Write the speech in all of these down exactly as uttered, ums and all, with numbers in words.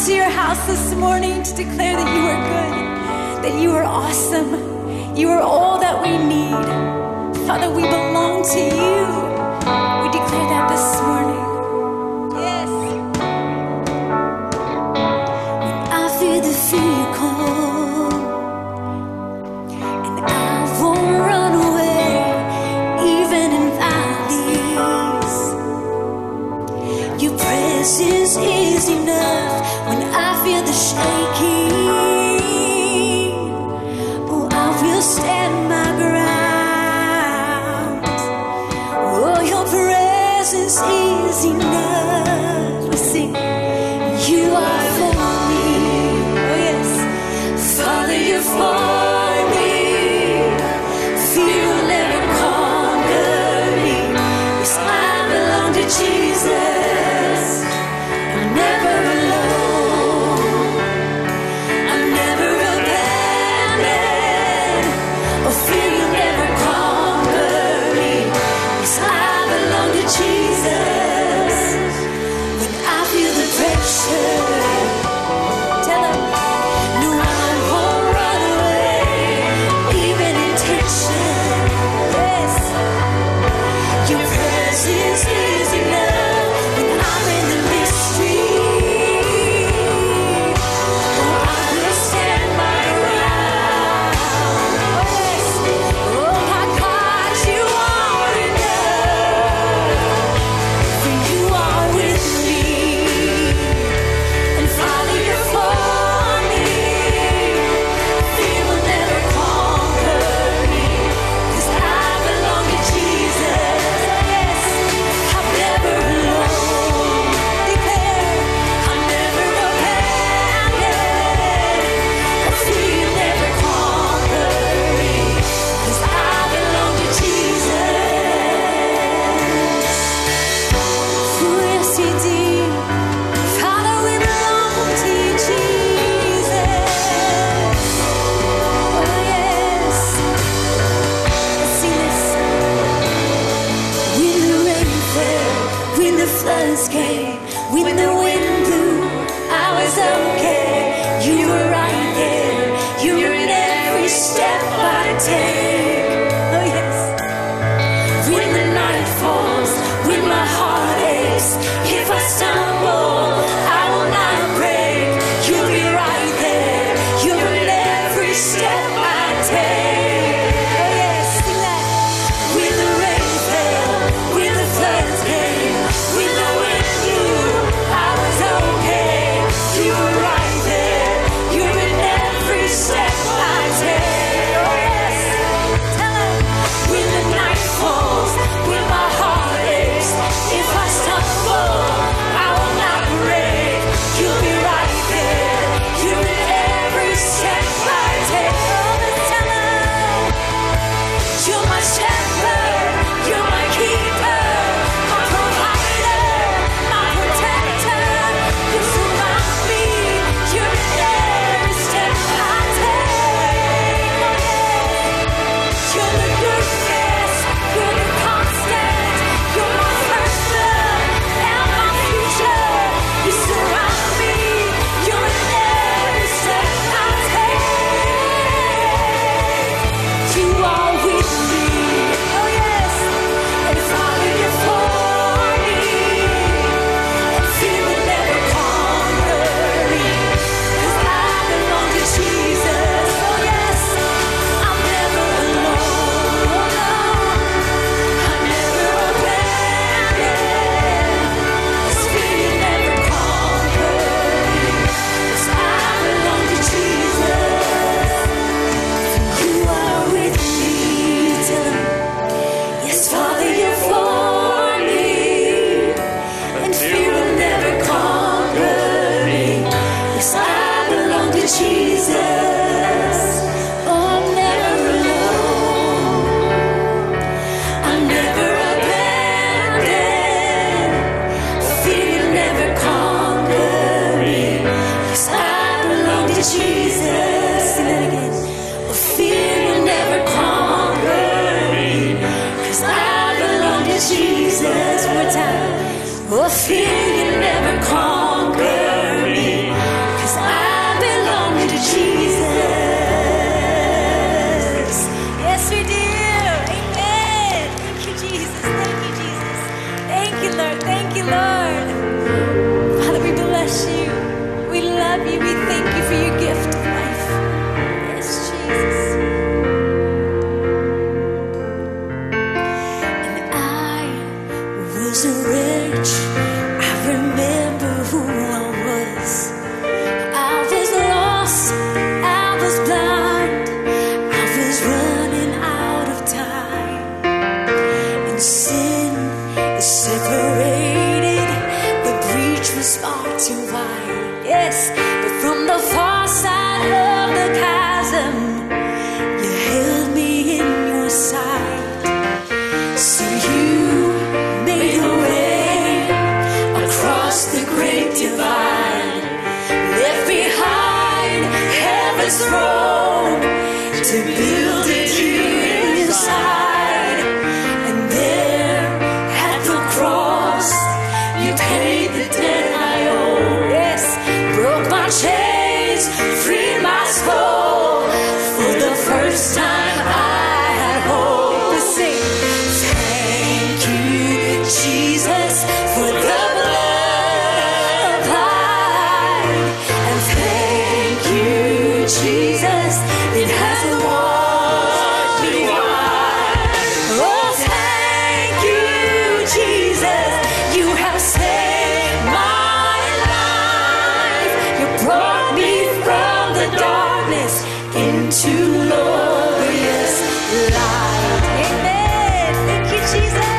to your house this morning to declare that you are good, that you are awesome, you are all that we need. Father, we belong to you. We declare that this morning. Yes. When I feel the fear come, and I won't run away, even in valleys. Your presence is enough. When I feel the shaking, oh, I will stand my ground. Oh, your presence is enough. We sing, you are for me. Oh, yes. Father, you're for me. Fear will never conquer me. Yes, I belong to Jesus. I'm never alone. I'm never abandoned. Oh, fear will never conquer me. Yes, I belong to Jesus. When I feel the pressure, tell him, no, I won't run away. to build it here inside. And there at the cross, you paid the debt I owe. Yes, broke my chains, freed my soul. For the first time I had hope. Let's sing. Thank you, Jesus, for the blood applied. And thank you, Jesus, it hasn't washed me white. Oh, thank you, Jesus, you have saved my life. You brought me from the darkness into glorious light. Amen. Thank you, Jesus.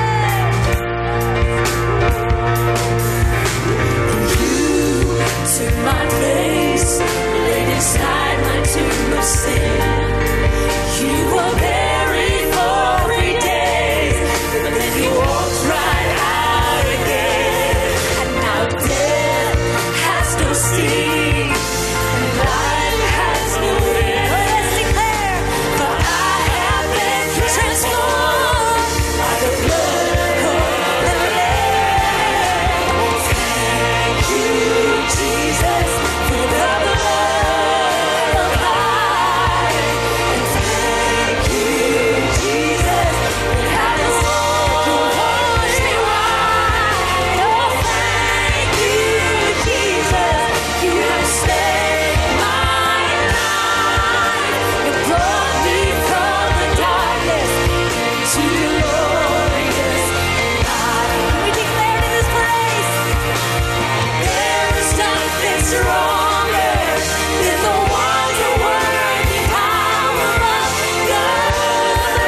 And you took my place, laid inside my tomb of sin. You were buried for three days, but then you walked right out again. And now death has no sting, and life has no end. Let's declare, for I have been transformed by the blood of the Lamb. Thank you, Jesus, for the blood applied. And thank you, Jesus, it has washed me white. Oh, thank you, Jesus, you have saved my life. You brought me from the darkness into glorious light. We declare in this place, there is nothing stronger than the wonder-working power of God.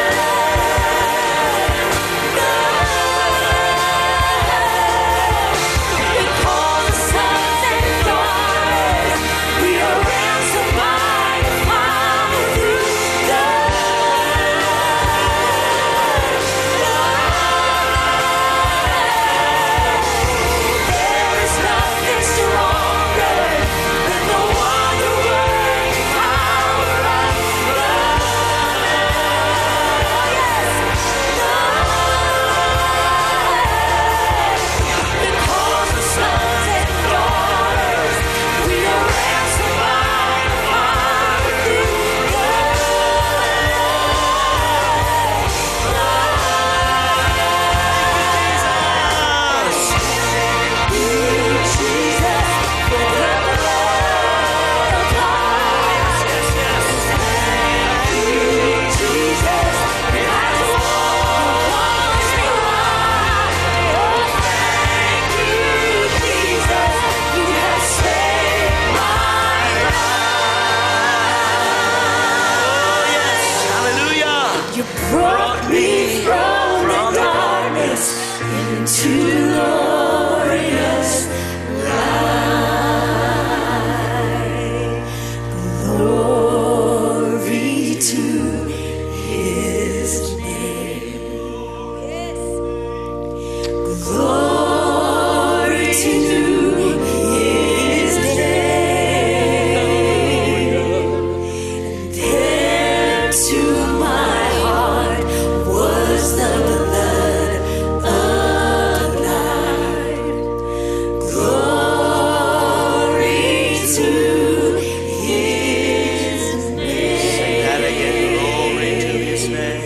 We call the sons and daughters. We are ransomed by the power through There is nothing stronger than the wonder-working power of God. Because the sons and daughters, we are ransomed by the power through Jesus, for the blood applied. Thank you, Jesus, it has washed me white. Oh, thank you, Jesus, you have saved my life. Hallelujah. You brought me from the darkness into glorious light. Glory to His name. Glory to His name. There to my heart was the blood applied. Glory to His name. That again. Glory to His name.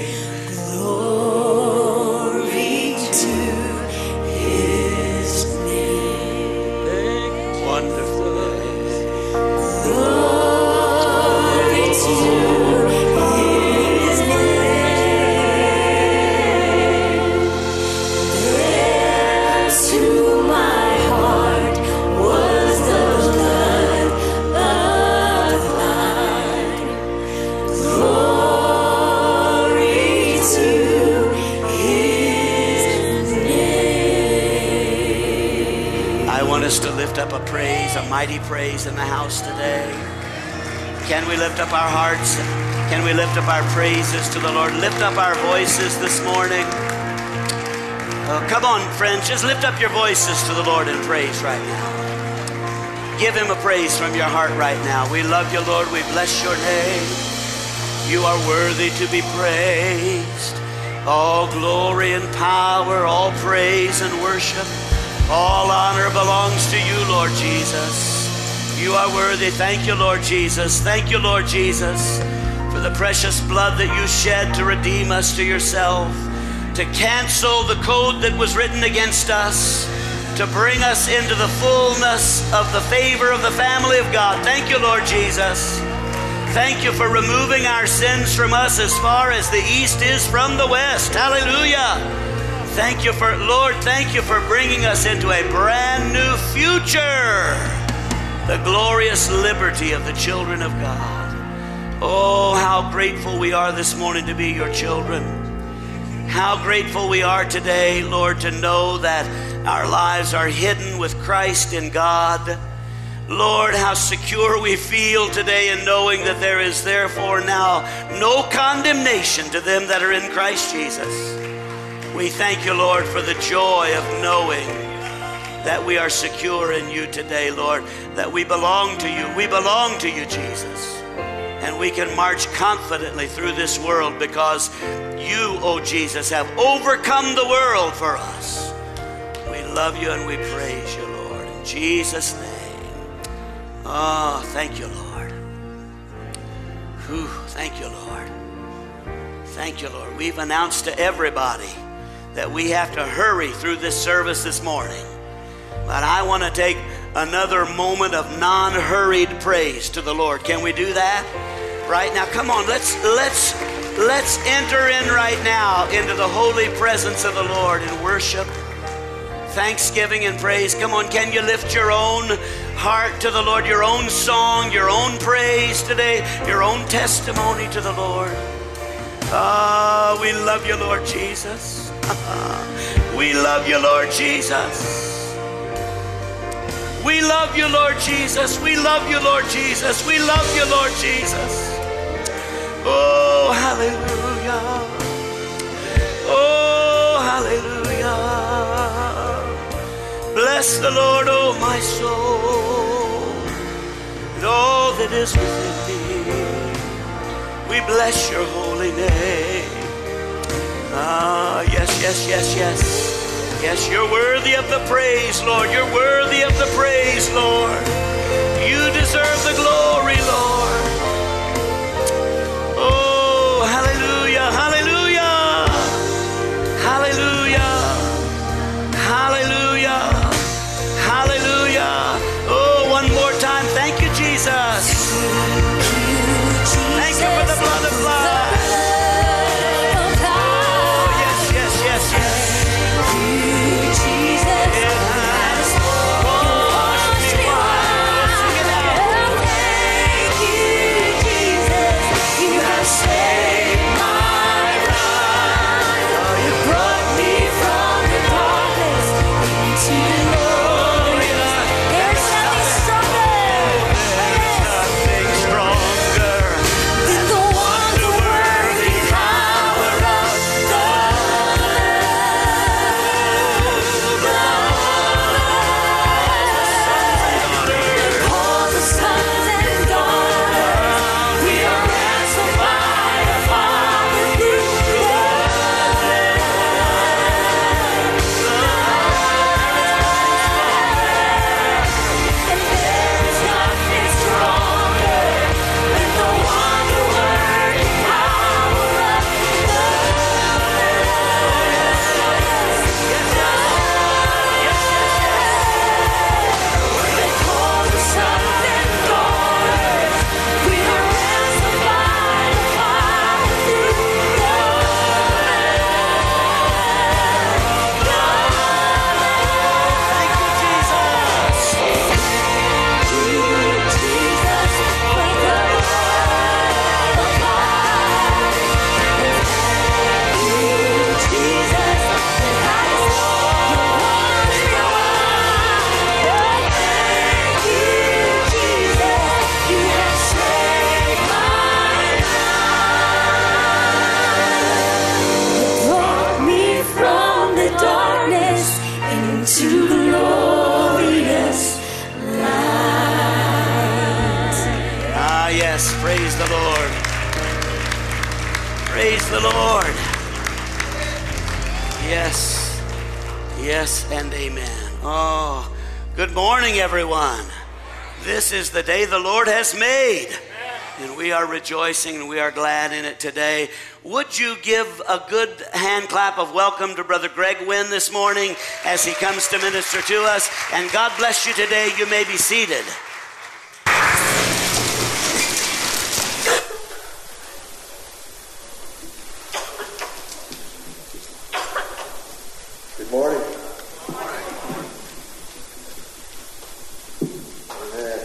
Glory to His name. Wonderful. Glory to His name. There to my heart was the blood applied. Glory to His name. I want us to lift up a praise, a mighty praise in the house today. Can we lift up our hearts? Can we lift up our praises to the Lord? Lift up our voices this morning. Oh, come on, friends, just lift up your voices to the Lord in praise right now. Give Him a praise from your heart right now. We love you, Lord. We bless your name. You are worthy to be praised. All glory and power, all praise and worship, all honor belongs to you, Lord Jesus. You are worthy. Thank you, Lord Jesus. Thank you, Lord Jesus, for the precious blood that you shed to redeem us to yourself, to cancel the code that was written against us, to bring us into the fullness of the favor of the family of God. Thank you, Lord Jesus. Thank you for removing our sins from us as far as the east is from the west. Hallelujah. Thank you for, Lord, thank you for bringing us into a brand new future, the glorious liberty of the children of God. Oh, how grateful we are this morning to be your children. How grateful we are today, Lord, to know that our lives are hidden with Christ in God. Lord, how secure we feel today in knowing that there is therefore now no condemnation to them that are in Christ Jesus. We thank you, Lord, for the joy of knowing that we are secure in you today, Lord, that we belong to you. We belong to you, Jesus. And we can march confidently through this world because you, oh Jesus, have overcome the world for us. We love you and we praise you, Lord, in Jesus' name. Oh, thank you, Lord. Whew, thank you, Lord. Thank you, Lord. We've announced to everybody that we have to hurry through this service this morning. But I want to take another moment of non-hurried praise to the Lord. Can we do that? Right now, come on, let's let's let's enter in right now into the holy presence of the Lord in worship, thanksgiving, and praise. Come on, can you lift your own heart to the Lord, your own song, your own praise today, your own testimony to the Lord? Ah, we love you, Lord Jesus. We love you, Lord Jesus. We love you, Lord Jesus. We love you, Lord Jesus. We love you, Lord Jesus. Oh, hallelujah. Oh, hallelujah. Bless the Lord, oh my soul, and all that is within me. We bless your holy name. Ah, yes, yes, yes, yes. Yes, you're worthy of the praise, Lord. You're worthy of the praise, Lord. You deserve the glory, Lord. Oh, hallelujah, hallelujah, hallelujah, hallelujah, hallelujah. Oh, one more time. Thank you, Jesus. Thank you for the blood of life. Oh, yes, yes, yes, yes. Jesus, Praise the Lord. Yes, yes, and amen. Oh, good morning, everyone. This is the day the Lord has made, and we are rejoicing and we are glad in it today. Would you give a good hand clap of welcome to Brother Greg Wynn this morning as he comes to minister to us? And God bless you today. You may be seated. Good morning. Amen.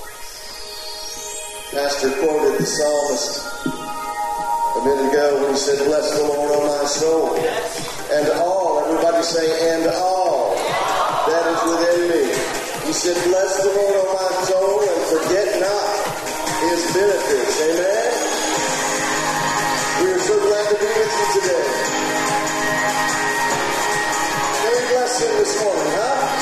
Pastor quoted the psalmist a minute ago when he said, "Bless the Lord, O my soul, and all," everybody say, "and all that is within me." He said, "Bless the Lord, O my soul, and forget not his benefits." Amen. We are so glad to be with you today. Bless him this morning, huh?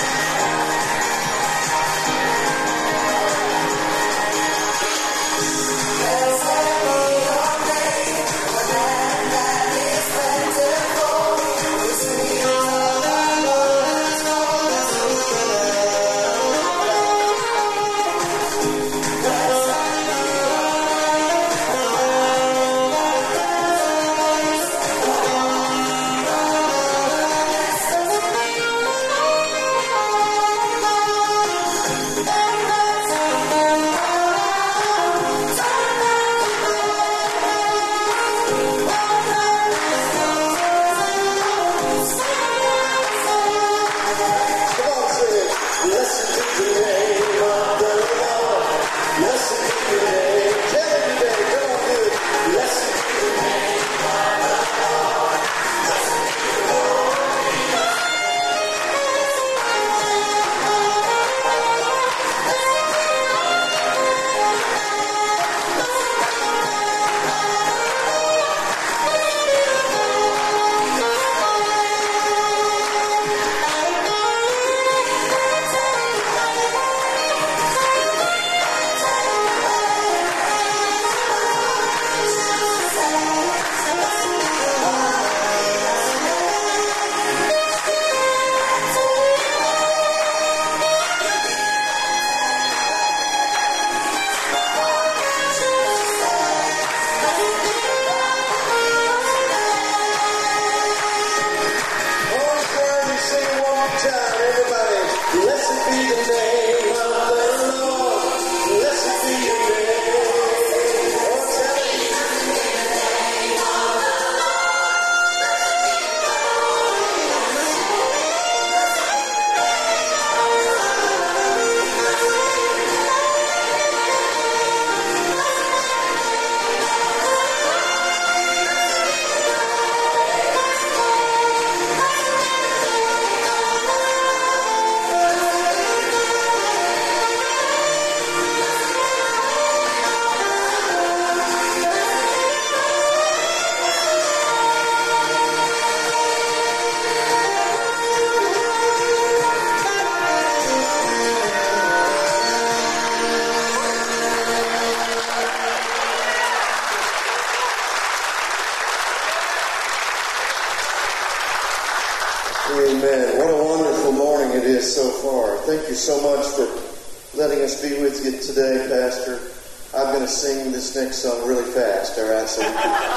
Amen. What a wonderful morning it is so far. Thank you so much for letting us be with you today, Pastor. I'm going to sing this next song really fast, all right? So we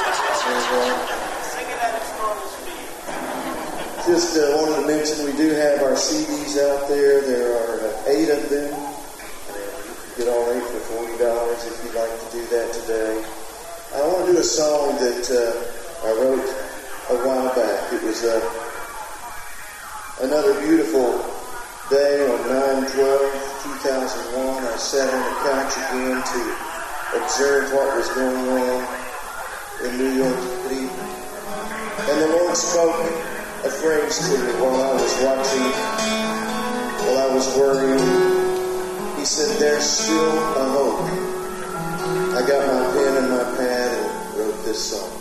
can sing it at its normal speed. Just uh, wanted to mention we do have our C Ds out there. There are uh, eight of them. And you can get all eight for forty dollars if you'd like to do that today. I want to do a song that uh, I wrote a while back. It was uh, another beautiful day on nine twelve two thousand one. I sat on the couch again to observe what was going on in New York City. And the Lord spoke a phrase to me while I was watching, while I was worrying. He said, "There's still a hope." I got my pen and my pad and wrote this song.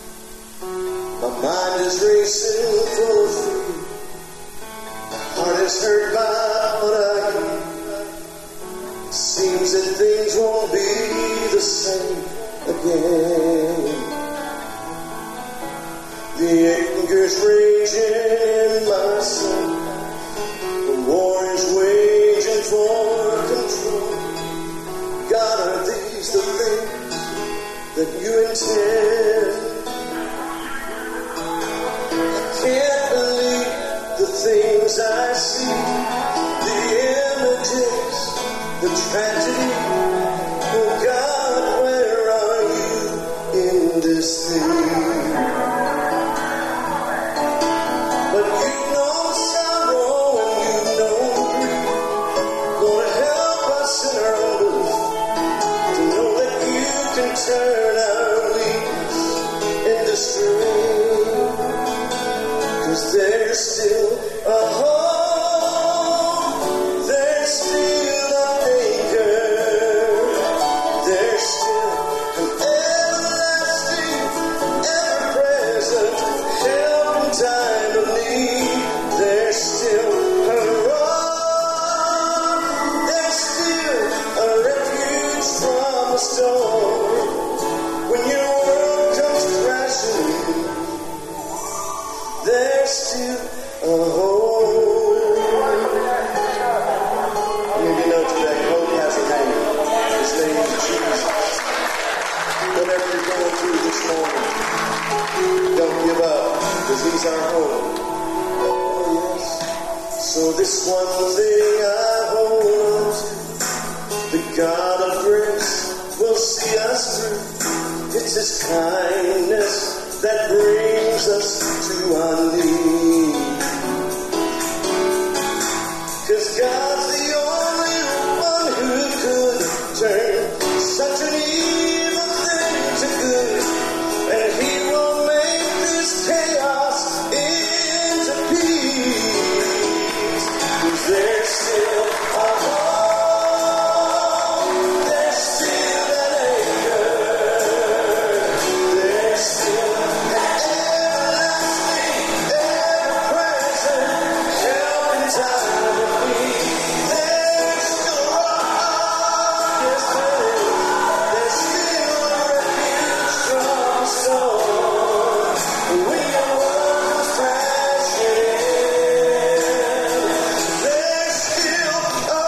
My mind is racing full of fear. My heart is hurt by what I hear. Seems that things won't be the same again. is raging in my soul. The war is waging for control. God, are these the things that you intend? I can't believe the things I see, the images, the tragedy. Oh God, where are you in this thing? But you know sorrow and you know grief. Lord, help us in our unbelief to know that you can turn our weakness into strength. 'Cause there's still a hope, there's still an anchor, there's still an everlasting, ever-present help in time of need. There's still a rock, there's still a refuge from the storm. When your world comes crashing, there's still a hope. Maybe you know today, hope has a name. His name is Jesus. Whatever you're going through this morning, don't give up, because he's our hope. Oh, yes. So this one thing I hold on to, the God of grace will see us through. It's his kindness that brings us to our knees. 'Cause God's the only one who could turn such an evil thing to good, and he will make this chaos into peace. 'Cause there's still a hope, there's still an anchor, there's still an everlasting, ever-present help in time of need. There's still a rock, yes there is. There's still a refuge from the storm. When your world comes crashing in, there's still a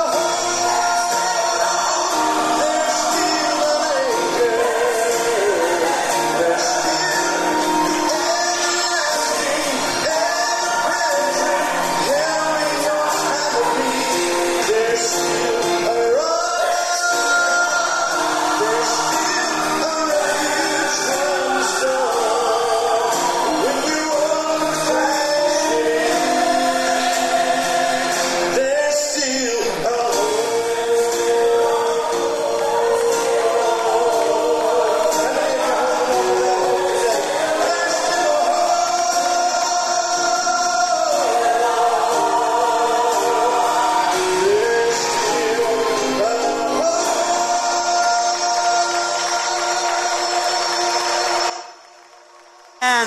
hope, there's still an anchor, there's still everlasting, ever-present help in your time of need. There's still a rock, there's still a refuge from the storm. When your world comes crashing, there's still a hope. How many of you holding on to that hope today? There's still a There's still a And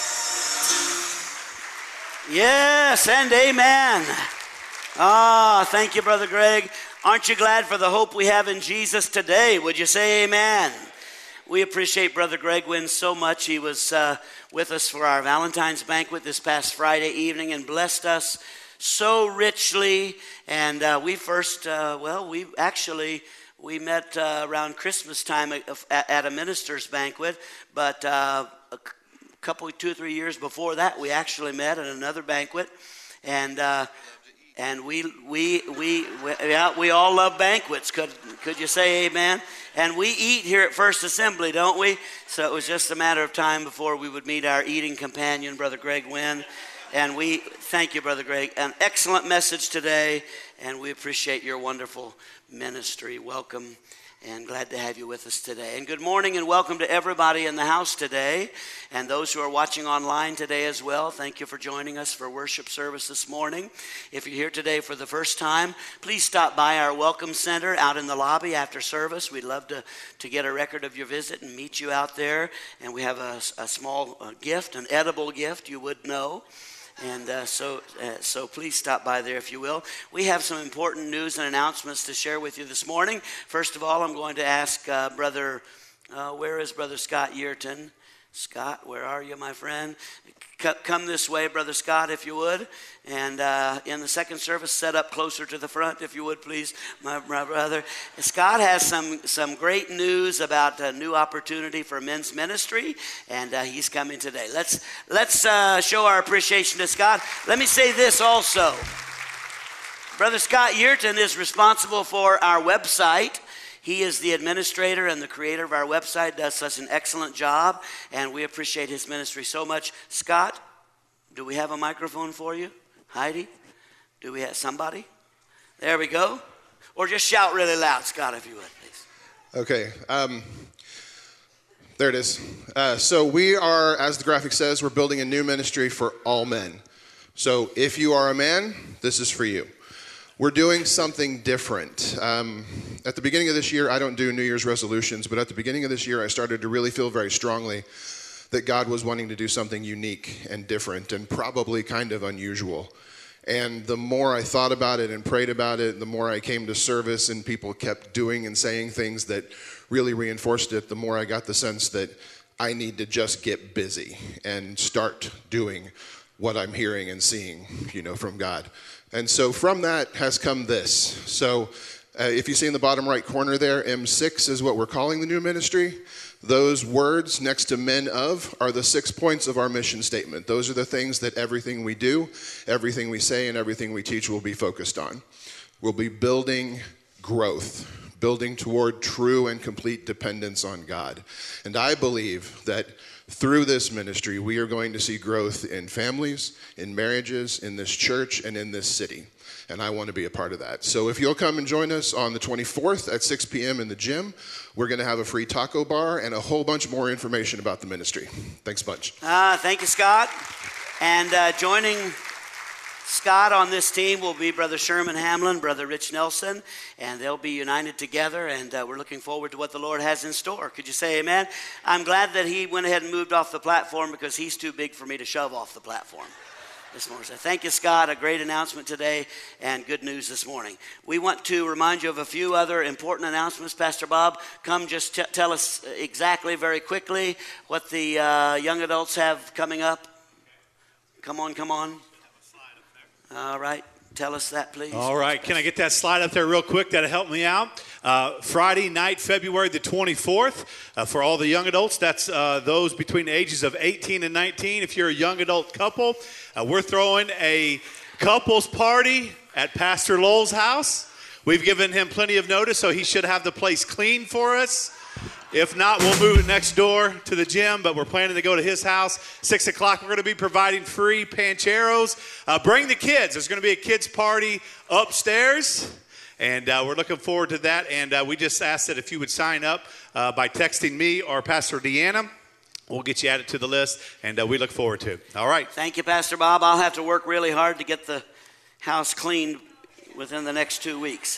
yes, and amen. Ah, thank you, Brother Greg. Aren't you glad for the hope we have in Jesus today? Would you say amen? We appreciate Brother Greg Wynn so much. He was uh, with us for our Valentine's banquet this past Friday evening and blessed us so richly. And uh, we first, uh, well, we actually, we met uh, around Christmas time at, at a minister's banquet, but uh, a couple, two or three years before that, we actually met at another banquet. And uh, and we we we we, yeah, we all love banquets. Could could you say amen? And we eat here at First Assembly, don't we? So it was just a matter of time before we would meet our eating companion, Brother Greg Wynn. And we thank you, Brother Greg. An excellent message today, and we appreciate your wonderful ministry. Welcome, and glad to have you with us today. And good morning and welcome to everybody in the house today, and those who are watching online today as well. Thank you for joining us for worship service this morning. If you're here today for the first time, please stop by our welcome center out in the lobby after service. We'd love to, to get a record of your visit and meet you out there. And we have a, a small uh, gift, an edible gift, you would know. And uh, so uh, so please stop by there if you will. We have some important news and announcements to share with you this morning. First of all, I'm going to ask uh, Brother, uh, where is Brother Scott Yearton? Scott, where are you, my friend? C- come this way, Brother Scott, if you would. And uh, in the second service, set up closer to the front, if you would, please, my, my brother. Scott has some, some great news about a new opportunity for men's ministry, and uh, he's coming today. Let's, let's uh, show our appreciation to Scott. Let me say this also. Brother Scott Yearton is responsible for our website. He is the administrator and the creator of our website, does such an excellent job, and we appreciate his ministry so much. Scott, do we have a microphone for you? Heidi, do we have somebody? There we go. Or just shout really loud, Scott, if you would, please. Okay. Um, there it is. Uh, so we are, as the graphic says, we're building a new ministry for all men. So if you are a man, this is for you. We're doing something different. Um, at the beginning of this year, I don't do New Year's resolutions, but at the beginning of this year, I started to really feel very strongly that God was wanting to do something unique and different and probably kind of unusual. And the more I thought about it and prayed about it, the more I came to service and people kept doing and saying things that really reinforced it, the more I got the sense that I need to just get busy and start doing what I'm hearing and seeing, you know, from God. And so from that has come this. So uh, if you see in the bottom right corner there, M six is what we're calling the new ministry. Those words next to men of are the six points of our mission statement. Those are the things that everything we do, everything we say, and everything we teach will be focused on. We'll be building growth, building toward true and complete dependence on God. And I believe that through this ministry, we are going to see growth in families, in marriages, in this church, and in this city. And I want to be a part of that. So if you'll come and join us on the twenty-fourth at six p.m. in the gym, we're going to have a free taco bar and a whole bunch more information about the ministry. Thanks a bunch. Uh, thank you, Scott. And uh, joining Scott on this team will be Brother Sherman Hamlin, Brother Rich Nelson, and they'll be united together, and uh, we're looking forward to what the Lord has in store. Could you say amen? I'm glad that he went ahead and moved off the platform because he's too big for me to shove off the platform this morning. So thank you, Scott. A great announcement today and good news this morning. We want to remind you of a few other important announcements. Pastor Bob, come just t- tell us exactly, very quickly, what the uh, young adults have coming up. Come on, come on. All right. Tell us that, please. All right. Can I get that slide up there real quick? That'll help me out. Uh, Friday night, February the twenty-fourth, uh, for all the young adults. That's uh, those between the ages of eighteen and nineteen. If you're a young adult couple, uh, we're throwing a couples party at Pastor Lowell's house. We've given him plenty of notice, so he should have the place clean for us. If not, we'll move it next door to the gym, but we're planning to go to his house. Six o'clock, we're going to be providing free pancheros. Uh, bring the kids. There's going to be a kids' party upstairs, and uh, we're looking forward to that. And uh, we just asked that if you would sign up uh, by texting me or Pastor Deanna, we'll get you added to the list, and uh, we look forward to it. All right. Thank you, Pastor Bob. I'll have to work really hard to get the house cleaned within the next two weeks.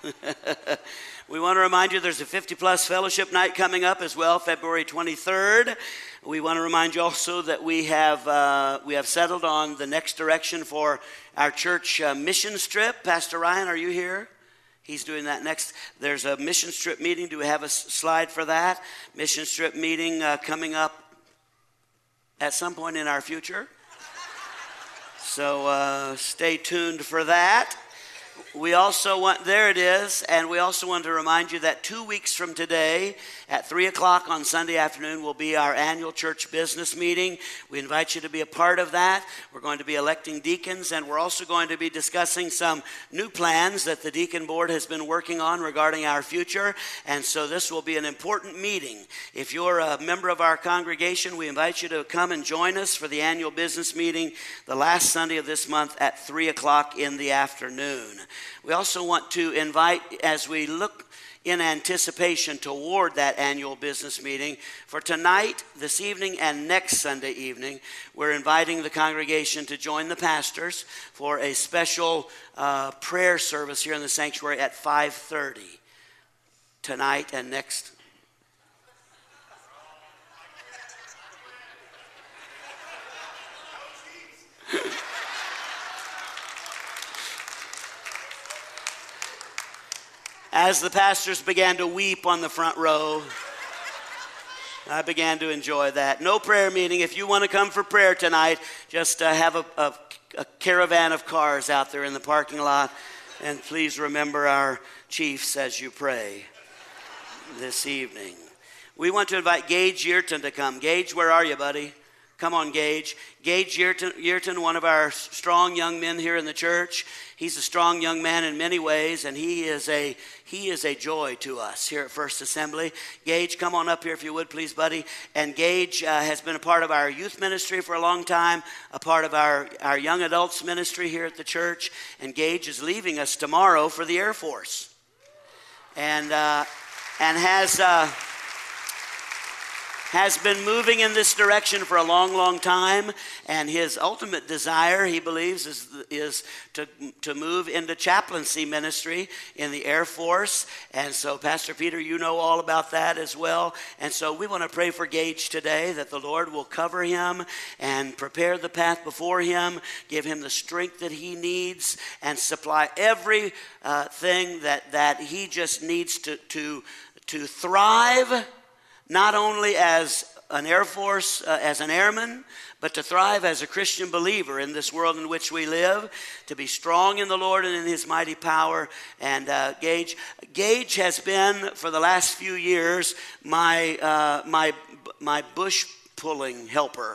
We want to remind you there's a fifty-plus fellowship night coming up as well, February twenty-third. We want to remind you also that we have uh, we have settled on the next direction for our church uh, mission trip. Pastor Ryan, are you here? He's doing that next. There's a mission trip meeting. Do we have a s- slide for that? Mission trip meeting uh, coming up at some point in our future. So uh, stay tuned for that. We also want, there it is, and we also want to remind you that two weeks from today at three o'clock on Sunday afternoon will be our annual church business meeting. We invite you to be a part of that. We're going to be electing deacons, and we're also going to be discussing some new plans that the deacon board has been working on regarding our future, and so this will be an important meeting. If you're a member of our congregation, we invite you to come and join us for the annual business meeting the last Sunday of this month at three o'clock in the afternoon. We also want to invite, as we look in anticipation toward that annual business meeting, for tonight, this evening, and next Sunday evening, we're inviting the congregation to join the pastors for a special uh, prayer service here in the sanctuary at five thirty tonight and next. As the pastors began to weep on the front row, I began to enjoy that. No prayer meeting. If you want to come for prayer tonight, just uh, have a, a, a caravan of cars out there in the parking lot. And please remember our chiefs as you pray this evening. We want to invite Gage Yearton to come. Gage, where are you, buddy? Come on, Gage. Gage Yearton, Yearton, one of our strong young men here in the church. He's a strong young man in many ways, and he is a he is a joy to us here at First Assembly. Gage, come on up here if you would, please, buddy. And Gage uh, has been a part of our youth ministry for a long time, a part of our, our young adults ministry here at the church. And Gage is leaving us tomorrow for the Air Force. And uh, and has... Uh, has been moving in this direction for a long, long time, and his ultimate desire, he believes, is is to to move into chaplaincy ministry in the Air Force. And so, Pastor Peter, you know all about that as well. And so we want to pray for Gage today, that the Lord will cover him and prepare the path before him, give him the strength that he needs, and supply every uh, thing that, that he just needs to to to thrive, not only as an Air Force, uh, as an airman, but to thrive as a Christian believer in this world in which we live, to be strong in the Lord and in his mighty power. And uh, Gage, Gage has been, for the last few years, my, uh, my, my bush pulling helper.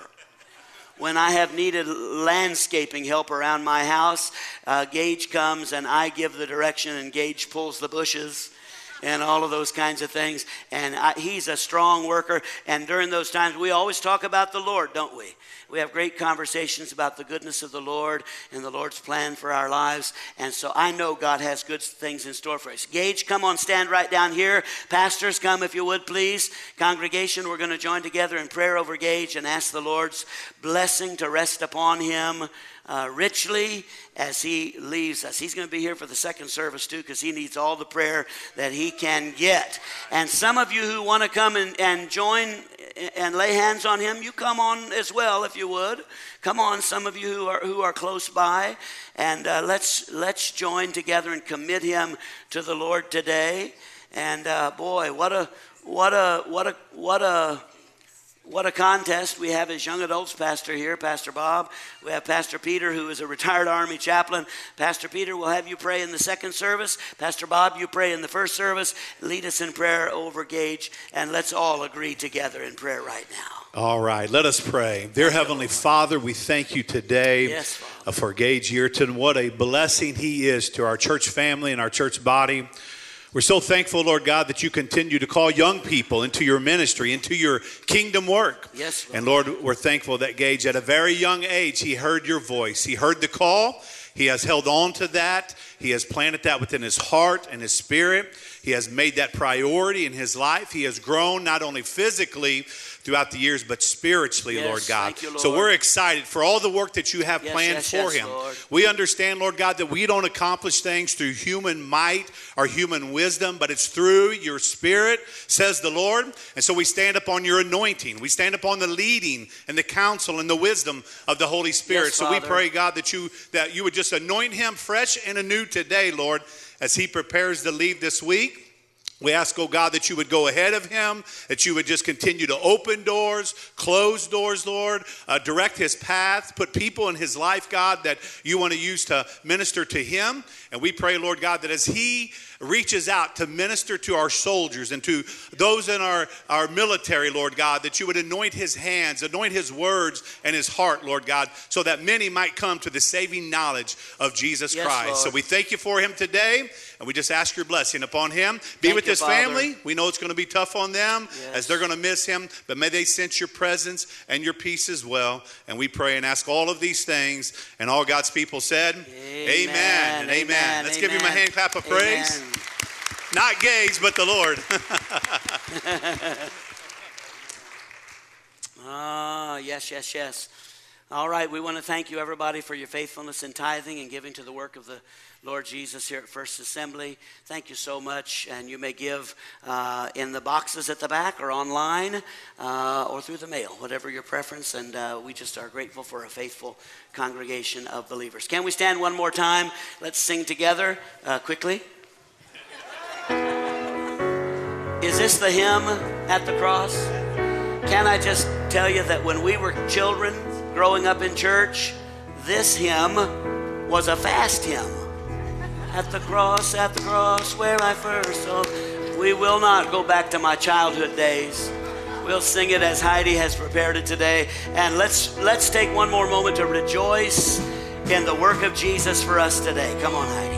When I have needed landscaping help around my house, uh, Gage comes and I give the direction, and Gage pulls the bushes and all of those kinds of things. And I, he's a strong worker. And during those times, we always talk about the Lord, don't we? We have great conversations about the goodness of the Lord and the Lord's plan for our lives. And so I know God has good things in store for us. Gage, come on, stand right down here. Pastors, come if you would, please. Congregation, we're going to join together in prayer over Gage and ask the Lord's blessing to rest upon him Uh, richly as he leaves us. He's going to be here for the second service too, because he needs all the prayer that he can get. And some of you who want to come and, and join and lay hands on him, you come on as well if you would. Come on, some of you who are who are close by, and uh, let's let's join together and commit him to the Lord today. And uh, boy, what a what a what a what a What a contest. We have his young adults pastor here, Pastor Bob. We have Pastor Peter, who is a retired Army chaplain. Pastor Peter, we'll have you pray in the second service. Pastor Bob, you pray in the first service. Lead us in prayer over Gage, and let's all agree together in prayer right now. All right, let us pray. Dear Heavenly Father, we thank you today yes, for Gage Yearton. What a blessing he is to our church family and our church body. We're so thankful, Lord God, that you continue to call young people into your ministry, into your kingdom work. Yes, Lord. And Lord, we're thankful that Gage, at a very young age, he heard your voice. He heard the call. He has held on to that. He has planted that within his heart and his spirit. He has made that priority in his life. He has grown not only physically throughout the years, but spiritually, yes, Lord God. Thank you, Lord. So we're excited for all the work that you have yes, planned yes, for yes, him. Lord. We understand, Lord God, that we don't accomplish things through human might or human wisdom, but it's through your spirit, says the Lord. And so we stand upon your anointing. We stand upon the leading and the counsel and the wisdom of the Holy Spirit. Yes, so we Father. pray, God, that you that you would just anoint him fresh and anew today, Lord, as he prepares to leave this week. We ask, oh God, that you would go ahead of him, that you would just continue to open doors, close doors, Lord, uh, direct his path, put people in his life, God, that you want to use to minister to him. And we pray, Lord God, that as he reaches out to minister to our soldiers and to those in our, our military, Lord God, that you would anoint his hands, anoint his words and his heart, Lord God, so that many might come to the saving knowledge of Jesus yes, Christ. Lord. So we thank you for him today, and we just ask your blessing upon him. Be Thank with you, his Father. family. We know it's going to be tough on them Yes. as they're going to miss him, but may they sense your presence and your peace as well. And we pray and ask all of these things, and all God's people said, Amen, amen and amen. amen, Let's amen. give him a hand clap of praise. Amen. Not Gage, but the Lord. Ah, yes, yes, yes. All right, we want to thank you, everybody, for your faithfulness in tithing and giving to the work of the Lord Jesus here at First Assembly. Thank you so much, and you may give uh, in the boxes at the back or online uh, or through the mail, whatever your preference, and uh, we just are grateful for a faithful congregation of believers. Can we stand one more time? Let's sing together uh, quickly. Is this the hymn at the cross? Can I just tell you that when we were children growing up in church, this hymn was a fast hymn. At the cross, at the cross, where I first saw. We will not go back to my childhood days. We'll sing it as Heidi has prepared it today. And let's let's take one more moment to rejoice in the work of Jesus for us today. Come on, Heidi.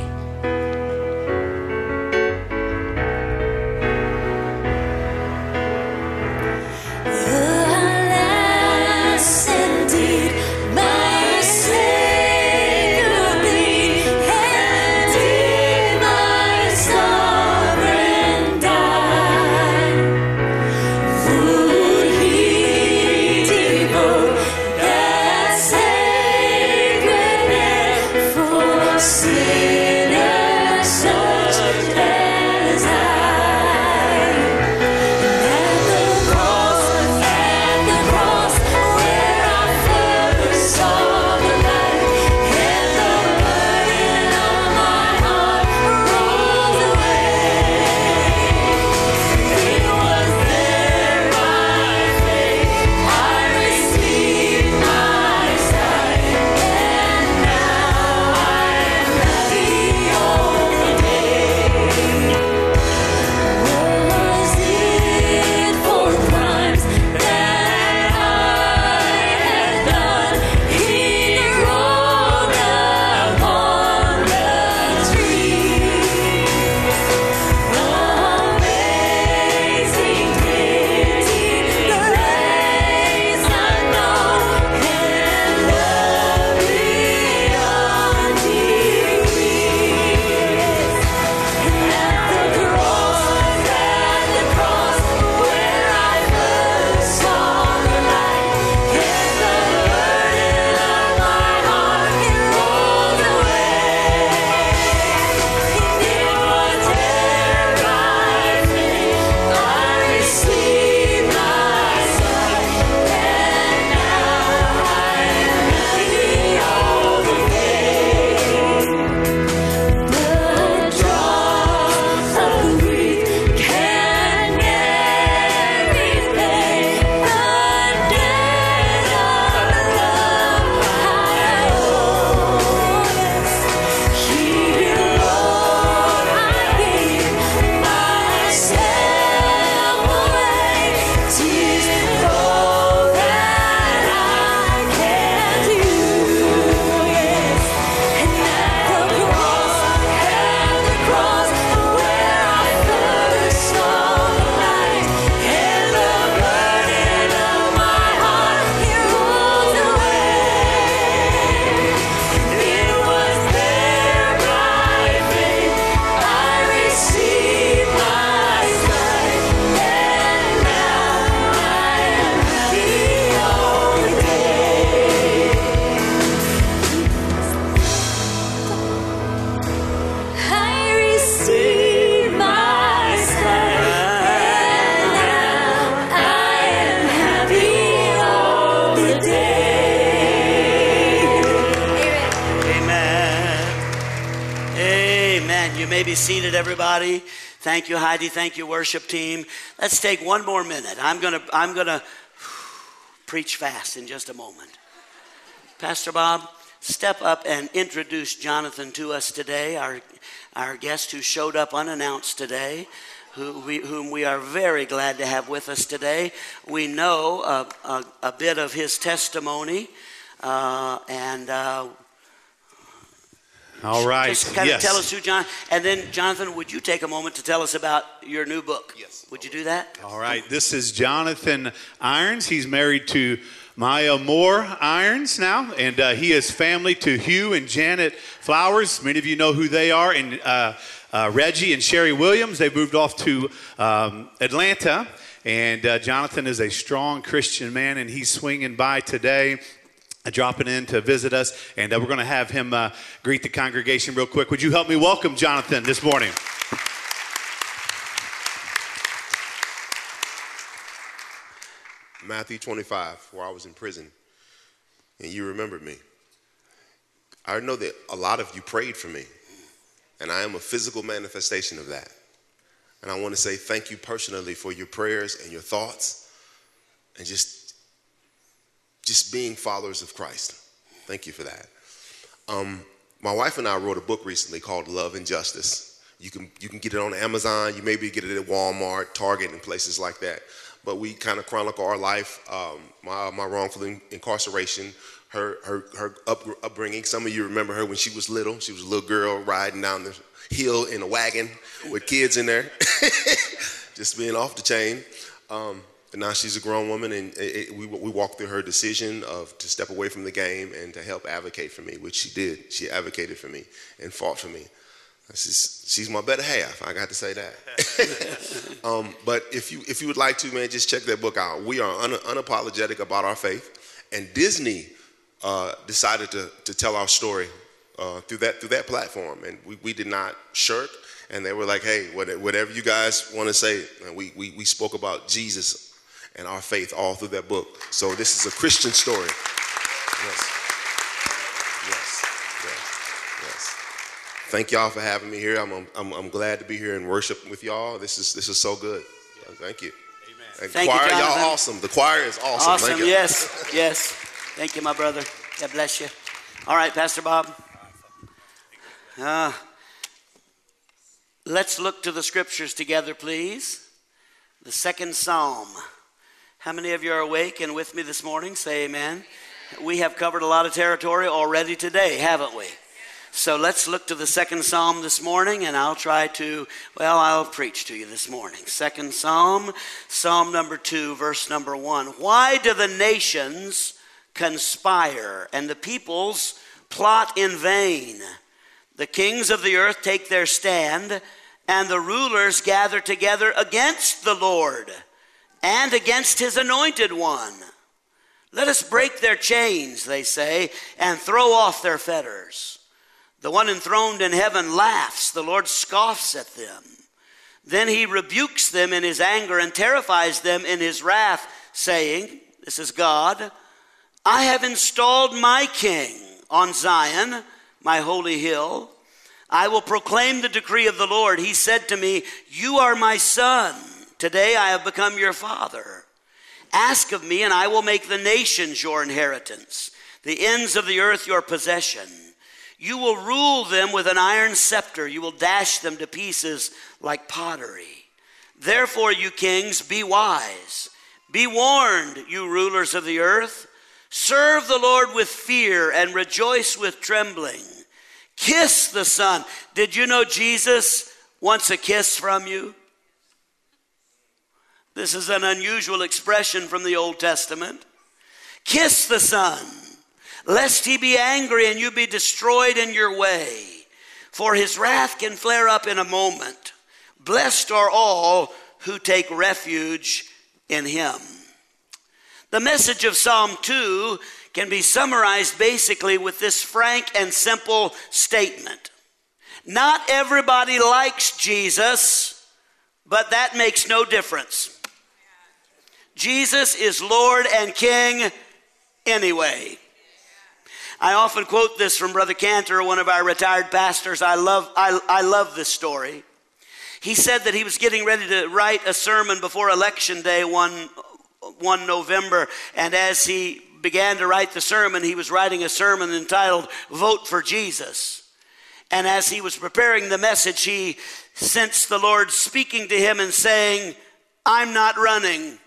Be seated, everybody. Thank you, Heidi. Thank you, worship team. Let's take one more minute. I'm gonna I'm gonna preach fast in just a moment. Pastor Bob, step up and introduce Jonathan to us today, our our guest who showed up unannounced today, who we, whom we are very glad to have with us today. We know a, a, a bit of his testimony, uh, and. Uh, All right. Just kind yes. of tell us who John, and then Jonathan, would you take a moment to tell us about your new book? Yes. Would you do that? All right. This is Jonathan Irons. He's married to Maya Moore Irons now, and uh, he is family to Hugh and Janet Flowers. Many of you know who they are, and uh, uh, Reggie and Sherry Williams. They moved off to um, Atlanta, and uh, Jonathan is a strong Christian man, and he's swinging by today, dropping in to visit us, and uh, we're going to have him uh, greet the congregation real quick. Would you help me welcome Jonathan this morning? Matthew twenty-five, where I was in prison, and you remembered me. I know that a lot of you prayed for me, and I am a physical manifestation of that. And I want to say thank you personally for your prayers and your thoughts. and just, just being followers of Christ. Thank you for that. Um, my wife and I wrote a book recently called Love and Justice. You can, you can get it on Amazon. You maybe get it at Walmart, Target, and places like that. But we kind of chronicle our life, um, my, my wrongful incarceration, her, her, her up, upbringing. Some of you remember her when she was little. She was a little girl riding down the hill in a wagon with kids in there, just being off the chain. Um, and now she's a grown woman, and it, it, we, we walked through her decision of to step away from the game and to help advocate for me, which she did. She advocated for me and fought for me. She's, she's my better half. I got to say that. um, but if you if you would like to, man, just check that book out. We are un, unapologetic about our faith, and Disney uh, decided to to tell our story uh, through that through that platform, and we, we did not shirk. And they were like, "Hey, whatever you guys want to say," and we we we spoke about Jesus and our faith all through that book. So this is a Christian story. Yes. Yes. Yes. Yes. Thank y'all for having me here. I'm, I'm I'm glad to be here and worship with y'all. This is this is so good. Thank you. Amen. And Thank choir, you, Jonathan. y'all awesome. The choir is awesome. Awesome. Thank you. Yes. Yes. Thank you, my brother. God bless you. All right, Pastor Bob. Uh, let's look to the scriptures together, please. The second Psalm. How many of you are awake and with me this morning? Say amen. We have covered a lot of territory already today, haven't we? So let's look to the second Psalm this morning, and I'll try to, well, I'll preach to you this morning. Second Psalm, Psalm number two, verse number one. Why do the nations conspire and the peoples plot in vain? The kings of the earth take their stand, and the rulers gather together against the Lord and against his anointed one. Let us break their chains, they say, and throw off their fetters. The one enthroned in heaven laughs. The Lord scoffs at them. Then he rebukes them in his anger and terrifies them in his wrath, saying, this is God, I have installed my king on Zion, my holy hill. I will proclaim the decree of the Lord. He said to me, you are my son. Today I have become your father. Ask of me, and I will make the nations your inheritance, the ends of the earth your possession. You will rule them with an iron scepter. You will dash them to pieces like pottery. Therefore, you kings, be wise. Be warned, you rulers of the earth. Serve the Lord with fear and rejoice with trembling. Kiss the Son. Did you know Jesus wants a kiss from you? This is an unusual expression from the Old Testament. Kiss the Son, lest he be angry and you be destroyed in your way. For his wrath can flare up in a moment. Blessed are all who take refuge in him. The message of Psalm two can be summarized basically with this frank and simple statement. Not everybody likes Jesus, but that makes no difference. Jesus is Lord and King anyway. I often quote this from Brother Cantor, one of our retired pastors. I love, I, I love this story. He said that he was getting ready to write a sermon before Election Day one, one November, and as he began to write the sermon, he was writing a sermon entitled, Vote for Jesus. And as he was preparing the message, he sensed the Lord speaking to him and saying, I'm not running.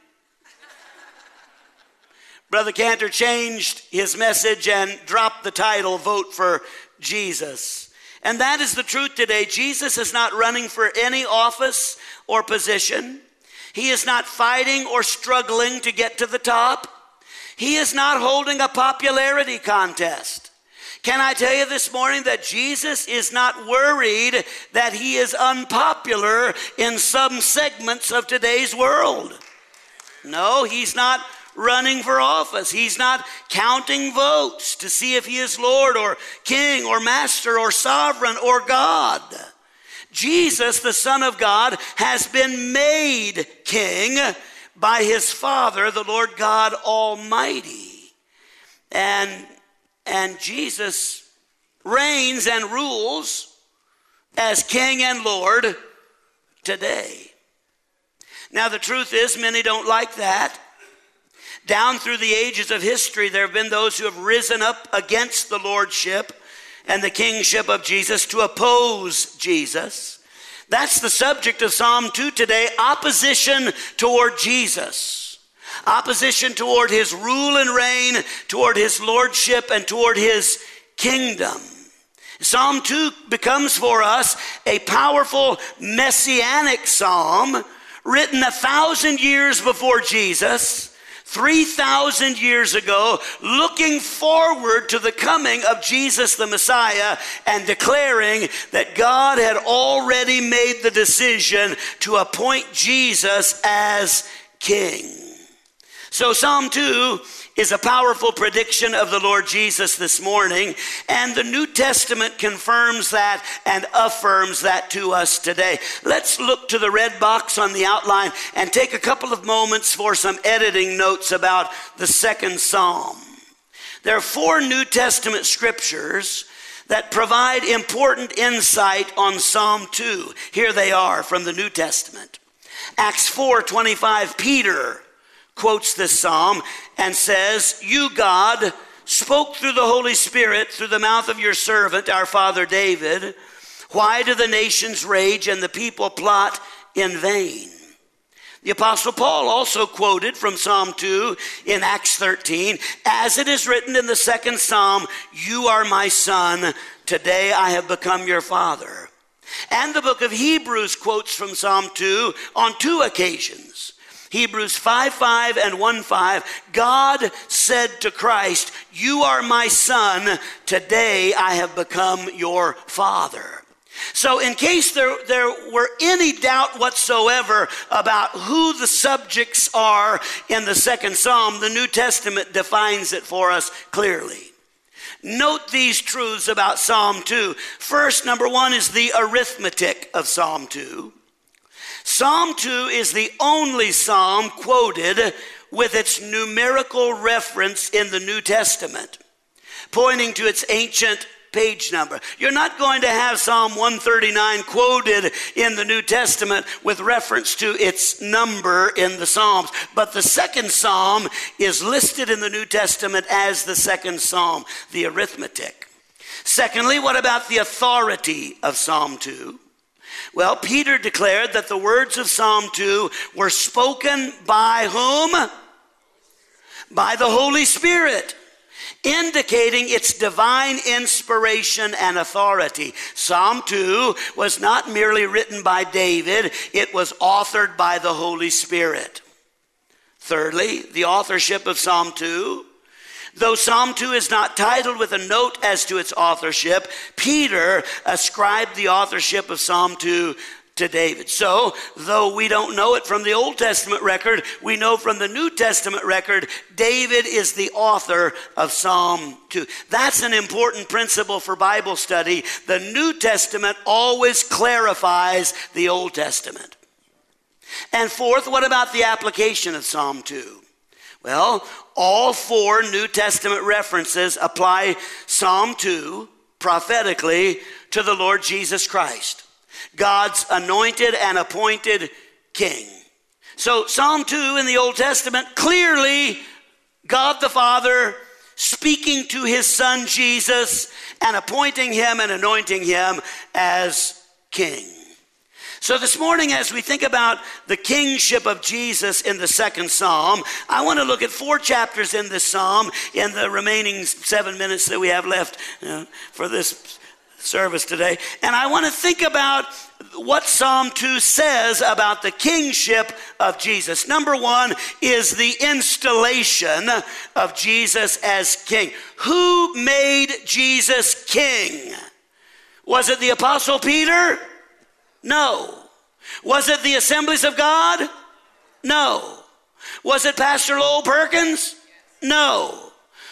Brother Cantor changed his message and dropped the title, Vote for Jesus. And that is the truth today. Jesus is not running for any office or position. He is not fighting or struggling to get to the top. He is not holding a popularity contest. Can I tell you this morning that Jesus is not worried that he is unpopular in some segments of today's world? No, he's not running for office. He's not counting votes to see if he is Lord or King or Master or Sovereign or God. Jesus, the Son of God, has been made King by his Father, the Lord God Almighty. And, and Jesus reigns and rules as King and Lord today. Now the truth is, many don't like that. Down through the ages of history, there have been those who have risen up against the lordship and the kingship of Jesus to oppose Jesus. That's the subject of Psalm two today, opposition toward Jesus. Opposition toward his rule and reign, toward his lordship, and toward his kingdom. Psalm two becomes for us a powerful messianic psalm written a thousand years before Jesus, three thousand years ago, looking forward to the coming of Jesus the Messiah and declaring that God had already made the decision to appoint Jesus as king. So Psalm two is a powerful prediction of the Lord Jesus this morning, and the New Testament confirms that and affirms that to us today. Let's look to the red box on the outline and take a couple of moments for some editing notes about the second psalm. There are four New Testament scriptures that provide important insight on Psalm two. Here they are from the New Testament. Acts four twenty-five, Peter quotes this psalm and says, "You, God, spoke through the Holy Spirit through the mouth of your servant, our father David. Why do the nations rage and the people plot in vain?" The Apostle Paul also quoted from Psalm two in Acts thirteen, "As it is written in the second psalm, you are my son, today I have become your father." And the book of Hebrews quotes from Psalm two on two occasions. Hebrews five five and one five, God said to Christ, "You are my son, today I have become your father." So in case there, there were any doubt whatsoever about who the subjects are in the second psalm, the New Testament defines it for us clearly. Note these truths about Psalm two. First, number one is the arithmetic of Psalm two. Psalm two is the only psalm quoted with its numerical reference in the New Testament, pointing to its ancient page number. You're not going to have Psalm one thirty-nine quoted in the New Testament with reference to its number in the Psalms, but the second psalm is listed in the New Testament as the second psalm, the arithmetic. Secondly, what about the authority of Psalm two? Well, Peter declared that the words of Psalm two were spoken by whom? By the Holy Spirit, indicating its divine inspiration and authority. Psalm two was not merely written by David, it was authored by the Holy Spirit. Thirdly, the authorship of Psalm two. Though Psalm two is not titled with a note as to its authorship, Peter ascribed the authorship of Psalm two to David. So, though we don't know it from the Old Testament record, we know from the New Testament record, David is the author of Psalm two. That's an important principle for Bible study. The New Testament always clarifies the Old Testament. And fourth, what about the application of Psalm two? Well, all four New Testament references apply Psalm two prophetically to the Lord Jesus Christ, God's anointed and appointed king. So Psalm two in the Old Testament, clearly God the Father speaking to his son Jesus and appointing him and anointing him as king. So this morning, as we think about the kingship of Jesus in the second psalm, I want to look at four chapters in this psalm in the remaining seven minutes that we have left uh, for this service today. And I want to think about what Psalm two says about the kingship of Jesus. Number one is the installation of Jesus as king. Who made Jesus king? Was it the Apostle Peter? No. Was it the Assemblies of God? No. Was it Pastor Lowell Perkins? No.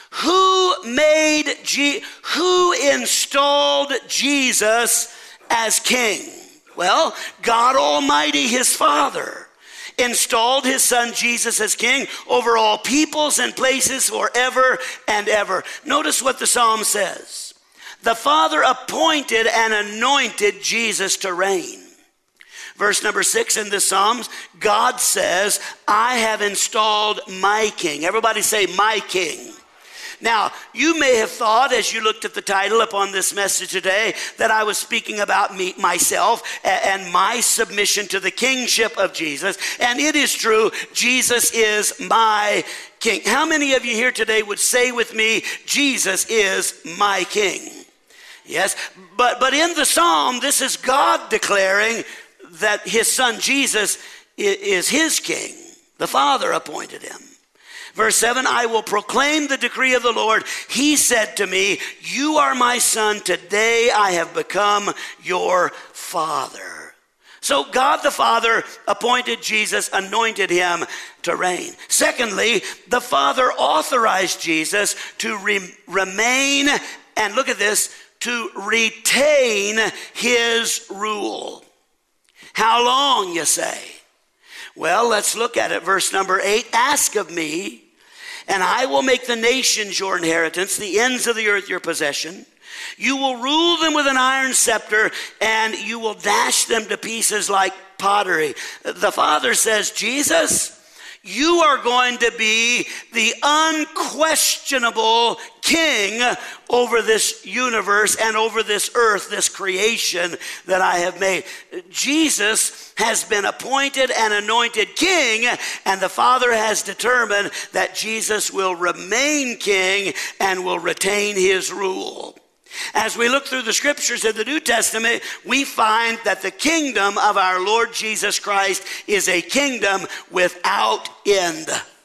Who made Je- who installed Jesus as king? Well, God Almighty, his Father, installed his son Jesus as king over all peoples and places forever and ever. Notice what the psalm says. The Father appointed and anointed Jesus to reign. Verse number six in the Psalms, God says, I have installed my king. Everybody say, my king. Now, you may have thought as you looked at the title upon this message today that I was speaking about me, myself, and my submission to the kingship of Jesus. And it is true, Jesus is my king. How many of you here today would say with me, Jesus is my king? Yes, but, but in the Psalm, this is God declaring that his son Jesus is his king. The Father appointed him. Verse seven, I will proclaim the decree of the Lord. He said to me, you are my son. Today I have become your father. So God the Father appointed Jesus, anointed him to reign. Secondly, the Father authorized Jesus to re- remain, and look at this, to retain his rule. How long, you say? Well, let's look at it. Verse number eight, ask of me, and I will make the nations your inheritance, the ends of the earth your possession. You will rule them with an iron scepter, and you will dash them to pieces like pottery. The Father says, Jesus, you are going to be the unquestionable king over this universe and over this earth, this creation that I have made. Jesus has been appointed and anointed king, and the Father has determined that Jesus will remain king and will retain his rule. As we look through the scriptures of the New Testament, we find that the kingdom of our Lord Jesus Christ is a kingdom without end.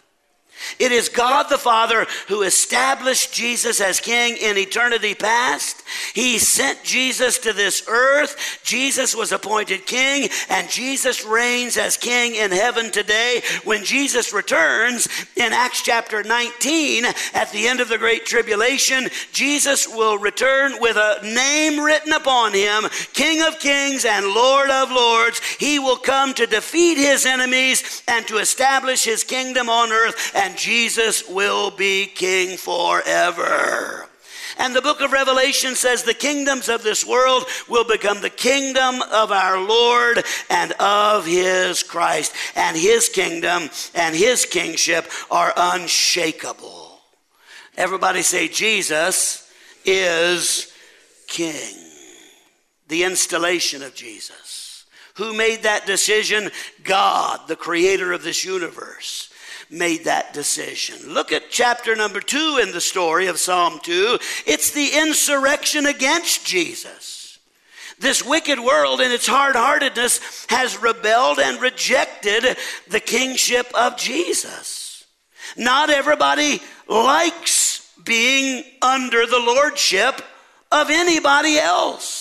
It is God the Father who established Jesus as king in eternity past. He sent Jesus to this earth. Jesus was appointed king, and Jesus reigns as king in heaven today. When Jesus returns in Acts chapter nineteen, at the end of the Great Tribulation, Jesus will return with a name written upon him, King of Kings and Lord of Lords. He will come to defeat his enemies and to establish his kingdom on earth, and Jesus will be king forever. And the book of Revelation says the kingdoms of this world will become the kingdom of our Lord and of his Christ. And his kingdom and his kingship are unshakable. Everybody say, Jesus is king. The installation of Jesus. Who made that decision? God, the creator of this universe, made that decision. Look at chapter number two in the story of Psalm two. It's the insurrection against Jesus. This wicked world in its hard-heartedness has rebelled and rejected the kingship of Jesus. Not everybody likes being under the lordship of anybody else.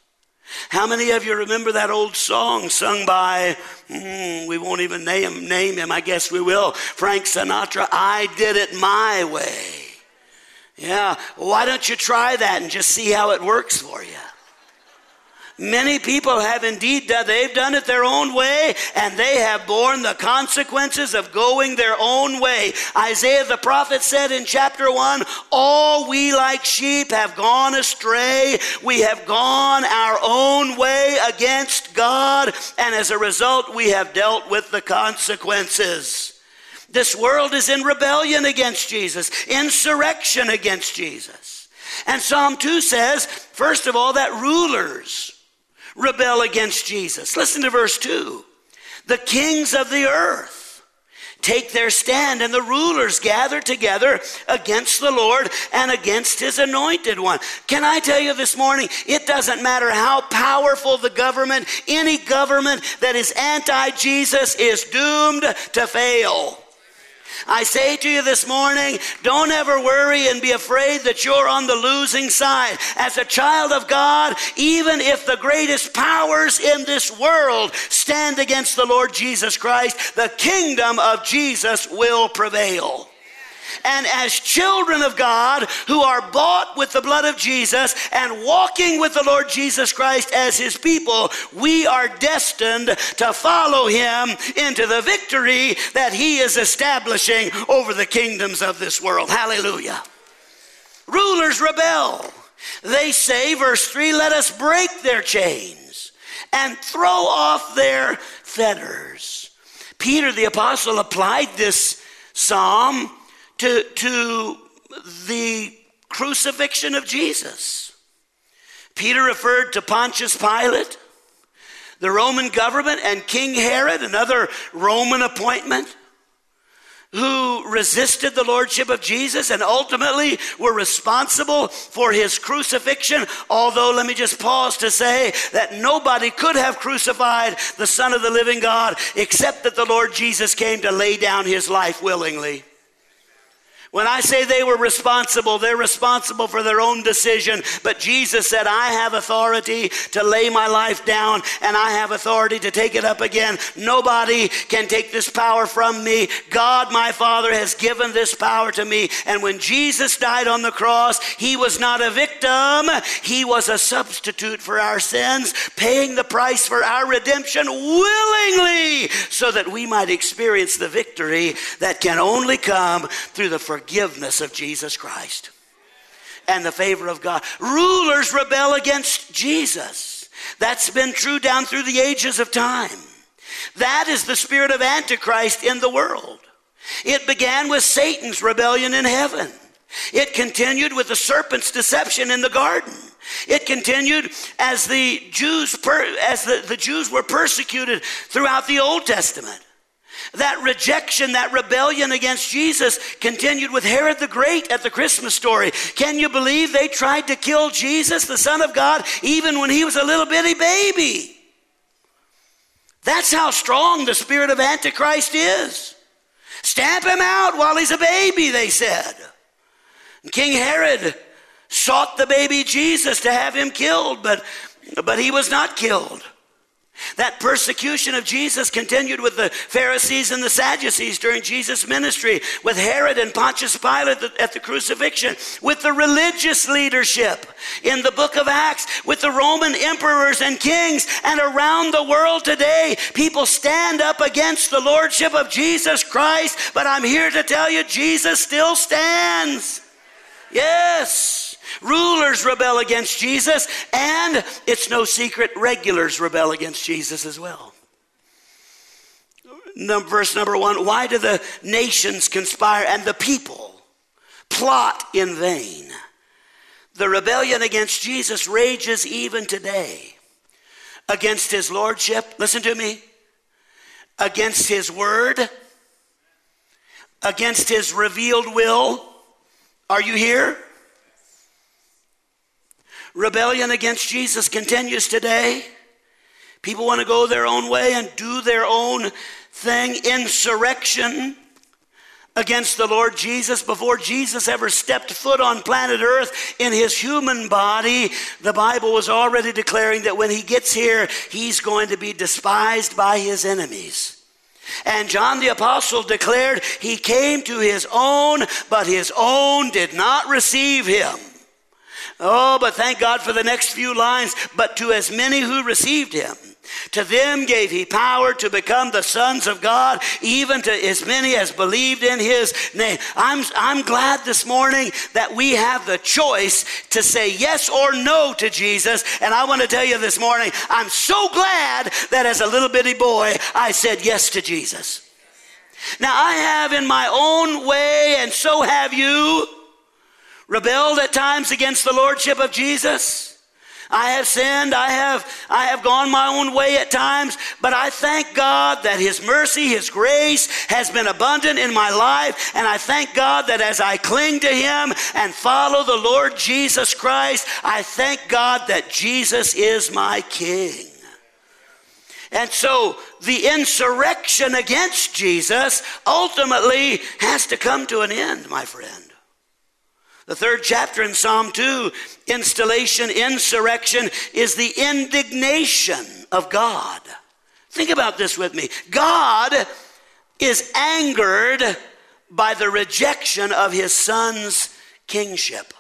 How many of you remember that old song sung by, mm, we won't even name, name him, I guess we will, Frank Sinatra, I Did It My Way. Yeah, why don't you try that and just see how it works for you? Many people have indeed done, they've done it their own way, and they have borne the consequences of going their own way. Isaiah the prophet said in chapter one, all we like sheep have gone astray. We have gone our own way against God, and as a result, we have dealt with the consequences. This world is in rebellion against Jesus, insurrection against Jesus. And Psalm two says, first of all, that rulers rebel against Jesus. Listen to verse two. The kings of the earth take their stand, and the rulers gather together against the Lord and against his anointed one. Can I tell you this morning, it doesn't matter how powerful the government, any government that is anti-Jesus is doomed to fail. I say to you this morning, don't ever worry and be afraid that you're on the losing side. As a child of God, even if the greatest powers in this world stand against the Lord Jesus Christ, the kingdom of Jesus will prevail. And as children of God who are bought with the blood of Jesus and walking with the Lord Jesus Christ as his people, we are destined to follow him into the victory that he is establishing over the kingdoms of this world. Hallelujah. Rulers rebel. They say, verse three, let us break their chains and throw off their fetters. Peter the apostle applied this psalm to, to the crucifixion of Jesus. Peter referred to Pontius Pilate, the Roman government, and King Herod, another Roman appointment, who resisted the lordship of Jesus and ultimately were responsible for his crucifixion. Although, let me just pause to say that nobody could have crucified the Son of the living God except that the Lord Jesus came to lay down his life willingly. When I say they were responsible, they're responsible for their own decision. But Jesus said, I have authority to lay my life down, and I have authority to take it up again. Nobody can take this power from me. God, my Father, has given this power to me. And when Jesus died on the cross, he was not a victim. He was a substitute for our sins, paying the price for our redemption willingly, so that we might experience the victory that can only come through the forgiveness Forgiveness of Jesus Christ and the favor of God. Rulers rebel against Jesus. That's been true down through the ages of time. That is the spirit of Antichrist in the world. It began with Satan's rebellion in heaven. It continued with the serpent's deception in the garden. It continued as the Jews per, as the, the Jews were persecuted throughout the Old Testament. That rejection, that rebellion against Jesus continued with Herod the Great at the Christmas story. Can you believe they tried to kill Jesus, the Son of God, even when he was a little bitty baby? That's how strong the spirit of Antichrist is. Stamp him out while he's a baby, they said. And King Herod sought the baby Jesus to have him killed, but, but he was not killed. That persecution of Jesus continued with the Pharisees and the Sadducees during Jesus' ministry, with Herod and Pontius Pilate at the crucifixion, with the religious leadership in the book of Acts, with the Roman emperors and kings, and around the world today. People stand up against the lordship of Jesus Christ, but I'm here to tell you, Jesus still stands. Yes. Rulers rebel against Jesus, and it's no secret, regulars rebel against Jesus as well. Number, verse number one, why do the nations conspire and the people plot in vain? The rebellion against Jesus rages even today. Against his lordship, listen to me, against his word, against his revealed will. Are you here? Rebellion against Jesus continues today. People want to go their own way and do their own thing. Insurrection against the Lord Jesus. Before Jesus ever stepped foot on planet Earth in his human body, the Bible was already declaring that when he gets here, he's going to be despised by his enemies. And John the Apostle declared he came to his own, but his own did not receive him. Oh, but thank God for the next few lines. But to as many who received him, to them gave he power to become the sons of God, even to as many as believed in his name. I'm, I'm glad this morning that we have the choice to say yes or no to Jesus. And I want to tell you this morning, I'm so glad that as a little bitty boy, I said yes to Jesus. Now, I have in my own way, and so have you, rebelled at times against the lordship of Jesus. I have sinned. I have, I have gone my own way at times, but I thank God that his mercy, his grace has been abundant in my life. And I thank God that as I cling to him and follow the Lord Jesus Christ, I thank God that Jesus is my King. And so the insurrection against Jesus ultimately has to come to an end, my friend. The third chapter in Psalm two, installation, insurrection, is the indignation of God. Think about this with me. God is angered by the rejection of his son's kingship.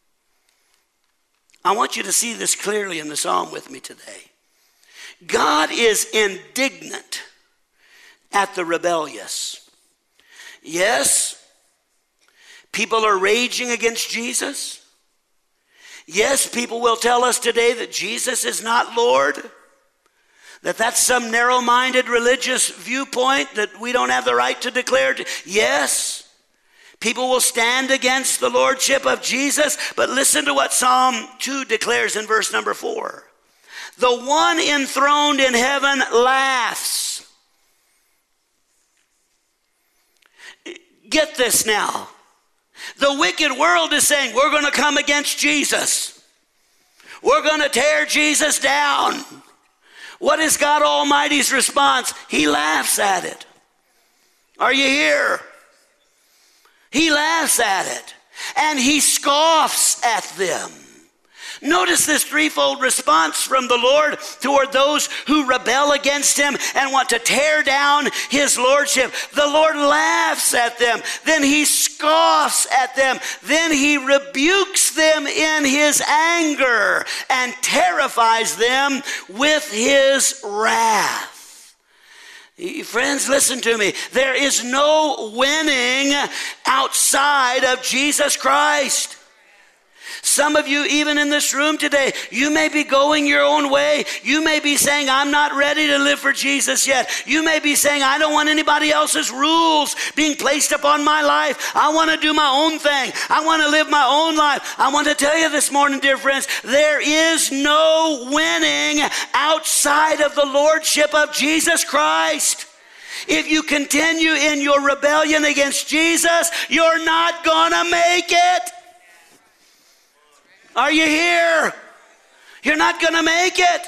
I want you to see this clearly in the psalm with me today. God is indignant at the rebellious. Yes, people are raging against Jesus. Yes, people will tell us today that Jesus is not Lord. That that's some narrow-minded religious viewpoint that we don't have the right to declare? To, yes, people will stand against the lordship of Jesus, but listen to what Psalm two declares in verse number four. The one enthroned in heaven laughs. Get this now. The wicked world is saying, we're going to come against Jesus. We're going to tear Jesus down. What is God Almighty's response? He laughs at it. Are you here? He laughs at it. And he scoffs at them. Notice this threefold response from the Lord toward those who rebel against him and want to tear down his lordship. The Lord laughs at them. Then he scoffs at them. Then he rebukes them in his anger and terrifies them with his wrath. Friends, listen to me. There is no winning outside of Jesus Christ. Some of you, even in this room today, you may be going your own way. You may be saying, I'm not ready to live for Jesus yet. You may be saying, I don't want anybody else's rules being placed upon my life. I want to do my own thing. I want to live my own life. I want to tell you this morning, dear friends, there is no winning outside of the lordship of Jesus Christ. If you continue in your rebellion against Jesus, you're not going to make it. Are you here? You're not going to make it.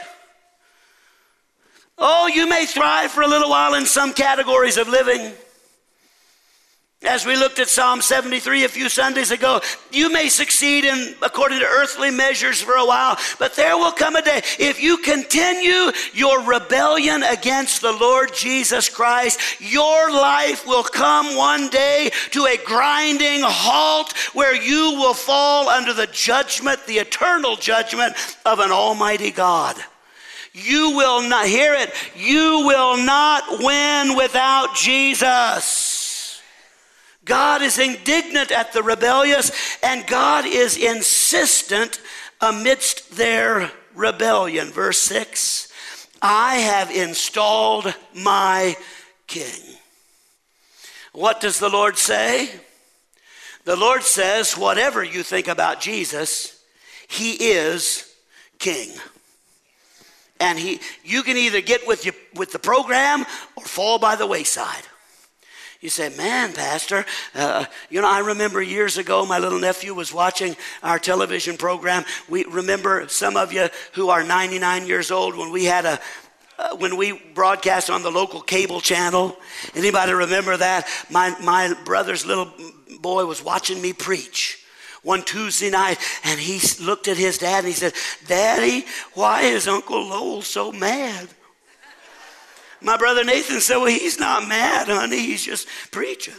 Oh, you may thrive for a little while in some categories of living. As we looked at Psalm seventy-three a few Sundays ago, you may succeed in according to earthly measures for a while, but there will come a day, if you continue your rebellion against the Lord Jesus Christ, your life will come one day to a grinding halt where you will fall under the judgment, the eternal judgment of an almighty God. You will not, hear it, you will not win without Jesus. God is indignant at the rebellious, and God is insistent amidst their rebellion. Verse six, I have installed my king. What does the Lord say? The Lord says, whatever you think about Jesus, he is king. And he, you can either get with, you, with the program or fall by the wayside. You say, man, Pastor, uh, you know, I remember years ago my little nephew was watching our television program. We remember some of you who are ninety-nine years old when we had a, uh, when we broadcast on the local cable channel. Anybody remember that? My, my brother's little boy was watching me preach one Tuesday night, and he looked at his dad and he said, Daddy, why is Uncle Lowell so mad? My brother Nathan said, well, he's not mad, honey. He's just preaching.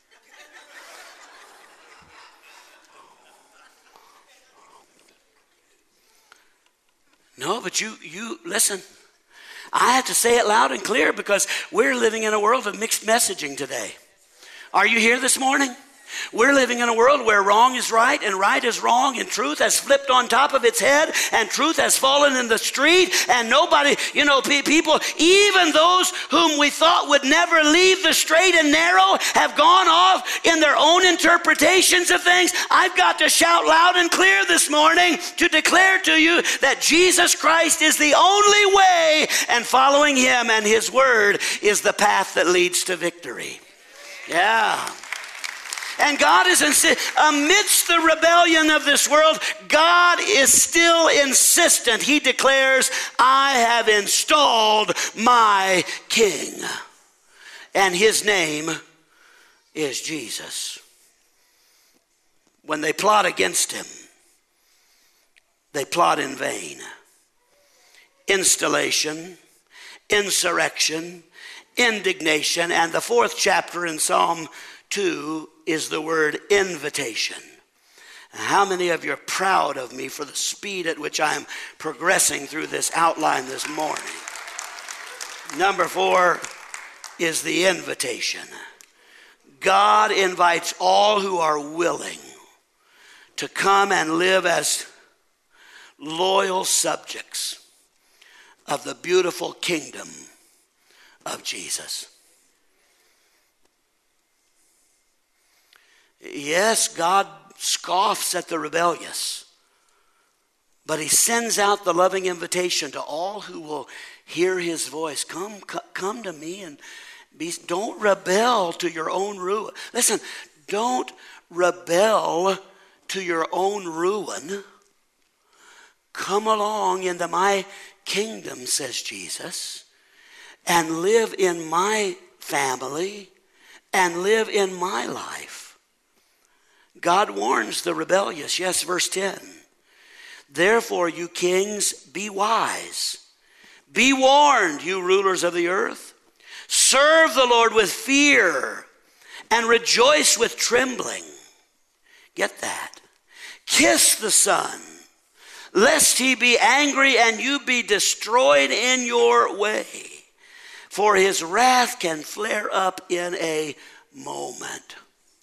No, but you, you listen. I have to say it loud and clear because we're living in a world of mixed messaging today. Are you here this morning? We're living in a world where wrong is right and right is wrong, and truth has flipped on top of its head and truth has fallen in the street, and nobody, you know, people, even those whom we thought would never leave the straight and narrow have gone off in their own interpretations of things. I've got to shout loud and clear this morning to declare to you that Jesus Christ is the only way, and following him and his word is the path that leads to victory. Yeah. And God is, insi- amidst the rebellion of this world, God is still insistent. He declares, I have installed my king. And his name is Jesus. When they plot against him, they plot in vain. Installation, insurrection, indignation, and the fourth chapter in Psalm two is the word invitation. How many of you are proud of me for the speed at which I am progressing through this outline this morning? Number four is the invitation. God invites all who are willing to come and live as loyal subjects of the beautiful kingdom of Jesus. Yes, God scoffs at the rebellious, but he sends out the loving invitation to all who will hear his voice. Come, come to me and be, don't rebel to your own ruin. Listen, don't rebel to your own ruin. Come along into my kingdom, says Jesus, and live in my family and live in my life. God warns the rebellious. Yes, verse ten. Therefore, you kings, be wise. Be warned, you rulers of the earth. Serve the Lord with fear and rejoice with trembling. Get that. Kiss the Son, lest he be angry and you be destroyed in your way. For his wrath can flare up in a moment.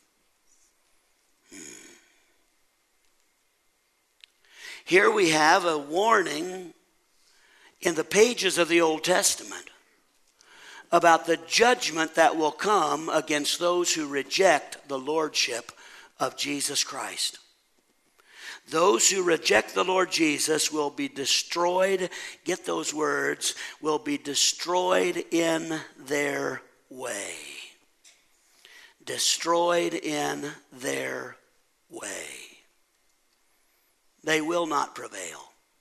Here we have a warning in the pages of the Old Testament about the judgment that will come against those who reject the lordship of Jesus Christ. Those who reject the Lord Jesus will be destroyed, get those words, will be destroyed in their way. Destroyed in their way. They will not prevail.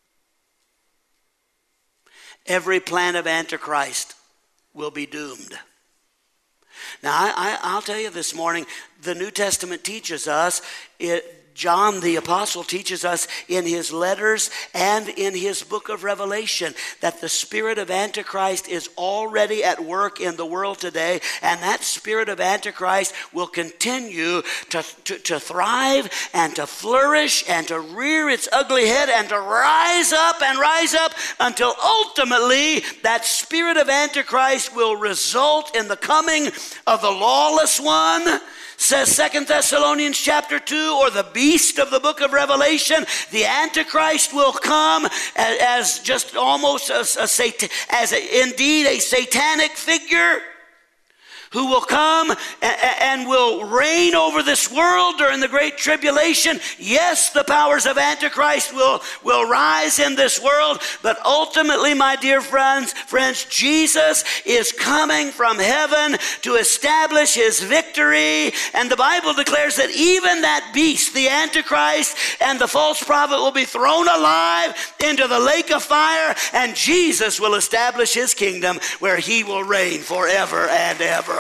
Every plan of Antichrist will be doomed. Now, I, I, I'll tell you this morning, the New Testament teaches us, it, John the Apostle teaches us in his letters and in his book of Revelation that the spirit of Antichrist is already at work in the world today, and that spirit of Antichrist will continue to, to, to thrive and to flourish and to rear its ugly head and to rise up and rise up until ultimately that spirit of Antichrist will result in the coming of the lawless one. Says Second Thessalonians chapter two, or the beast of the book of Revelation, the Antichrist will come as, as just almost a, a sat- as a, indeed a satanic figure who will come and, and will reign over this world during the Great Tribulation. Yes, the powers of Antichrist will, will rise in this world, but ultimately, my dear friends, friends, Jesus is coming from heaven to establish his victory, and the Bible declares that even that beast, the Antichrist and the false prophet, will be thrown alive into the lake of fire, and Jesus will establish his kingdom where he will reign forever and ever.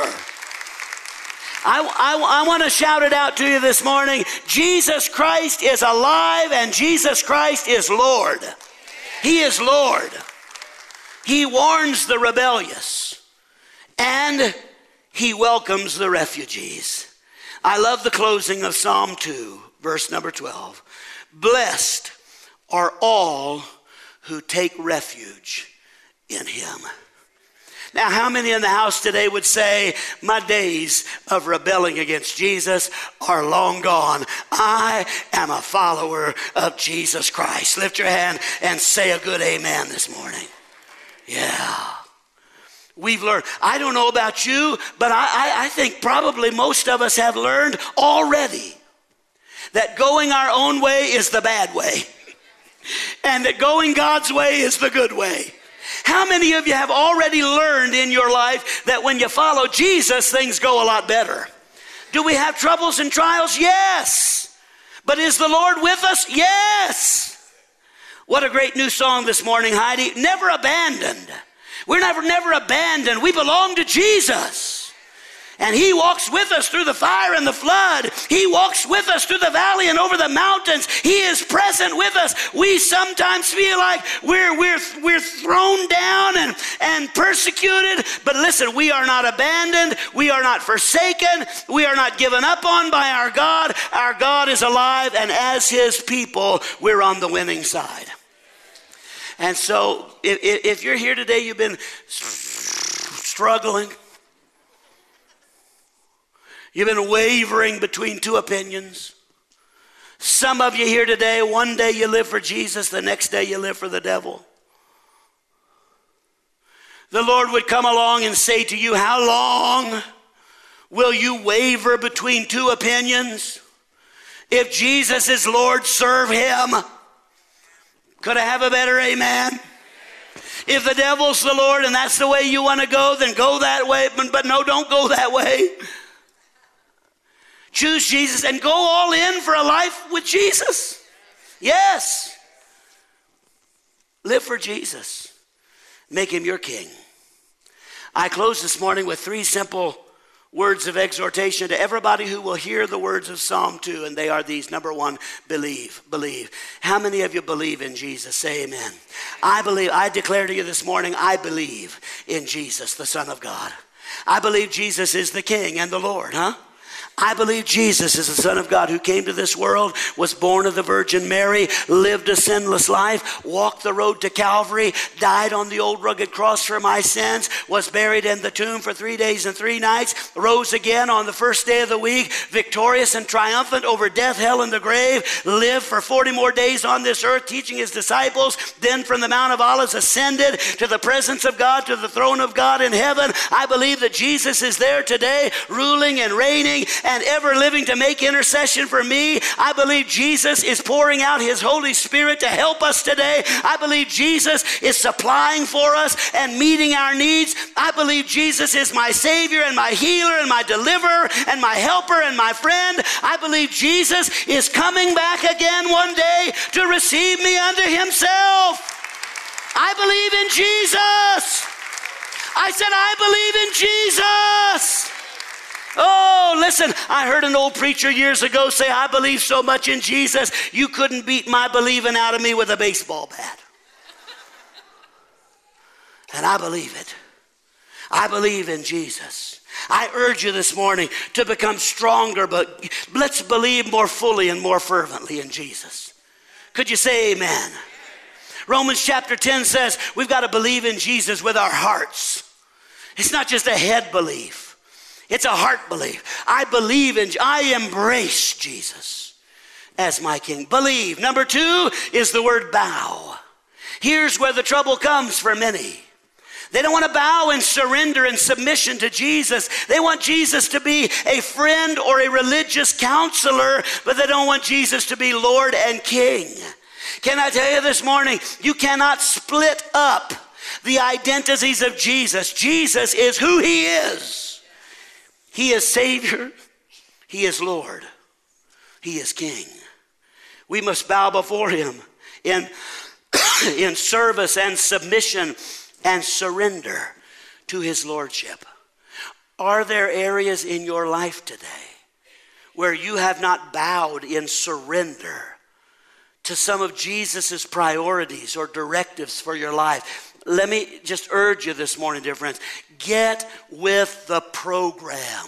I, I, I want to shout it out to you this morning. Jesus Christ is alive and Jesus Christ is Lord. He is Lord. He warns the rebellious and he welcomes the refugees. I love the closing of Psalm two, verse number twelve. Blessed are all who take refuge in him. Now, how many in the house today would say, my days of rebelling against Jesus are long gone? I am a follower of Jesus Christ. Lift your hand and say a good amen this morning. Yeah. We've learned. I don't know about you, but I, I, I think probably most of us have learned already that going our own way is the bad way, and that going God's way is the good way. How many of you have already learned in your life that when you follow Jesus, things go a lot better? Do we have troubles and trials? Yes. But is the Lord with us? Yes. What a great new song this morning, Heidi. Never abandoned. We're never, never abandoned. We belong to Jesus. And he walks with us through the fire and the flood. He walks with us through the valley and over the mountains. He is present with us. We sometimes feel like we're, we're, we're thrown down and, and persecuted. But listen, we are not abandoned. We are not forsaken. We are not given up on by our God. Our God is alive, and as his people, we're on the winning side. And so if, if you're here today, you've been struggling. You've been wavering between two opinions. Some of you here today, one day you live for Jesus, the next day you live for the devil. the Lord would come along and say to you, how long will you waver between two opinions? If Jesus is Lord, serve him. Could I have a better amen? If the devil's the Lord and that's the way you want to go, then go that way. But, but no, don't go that way. Choose Jesus and go all in for a life with Jesus. Yes. Live for Jesus. Make him your king. I close this morning with three simple words of exhortation to everybody who will hear the words of Psalm two, and they are these. Number one, believe, believe. How many of you believe in Jesus? Say amen. I believe, I declare to you this morning, I believe in Jesus, the Son of God. I believe Jesus is the King and the Lord, huh? I believe Jesus is the Son of God who came to this world, was born of the Virgin Mary, lived a sinless life, walked the road to Calvary, died on the old rugged cross for my sins, was buried in the tomb for three days and three nights, rose again on the first day of the week, victorious and triumphant over death, hell, and the grave, lived for forty more days on this earth teaching his disciples, then from the Mount of Olives ascended to the presence of God, to the throne of God in heaven. I believe that Jesus is there today, ruling and reigning and ever living to make intercession for me. I believe Jesus is pouring out his Holy Spirit to help us today. I believe Jesus is supplying for us and meeting our needs. I believe Jesus is my Savior and my healer and my deliverer and my helper and my friend. I believe Jesus is coming back again one day to receive me unto himself. I believe in Jesus. I said, I believe in Jesus. Oh, listen, I heard an old preacher years ago say, I believe so much in Jesus, you couldn't beat my believing out of me with a baseball bat. And I believe it. I believe in Jesus. I urge you this morning to become stronger, but let's believe more fully and more fervently in Jesus. Could you say amen? Romans chapter ten says we've got to believe in Jesus with our hearts. It's not just a head belief. It's a heart belief. I believe in, I embrace Jesus as my King. Believe. Number two is the word bow. Here's where the trouble comes for many. They don't want to bow and surrender and submission to Jesus. They want Jesus to be a friend or a religious counselor, but they don't want Jesus to be Lord and King. Can I tell you this morning, you cannot split up the identities of Jesus. Jesus is who he is. He is Savior. He is Lord. He is King. We must bow before him in, in service and submission and surrender to his lordship. Are there areas in your life today where you have not bowed in surrender to some of Jesus's priorities or directives for your life? Let me just urge you this morning, dear friends, get with the program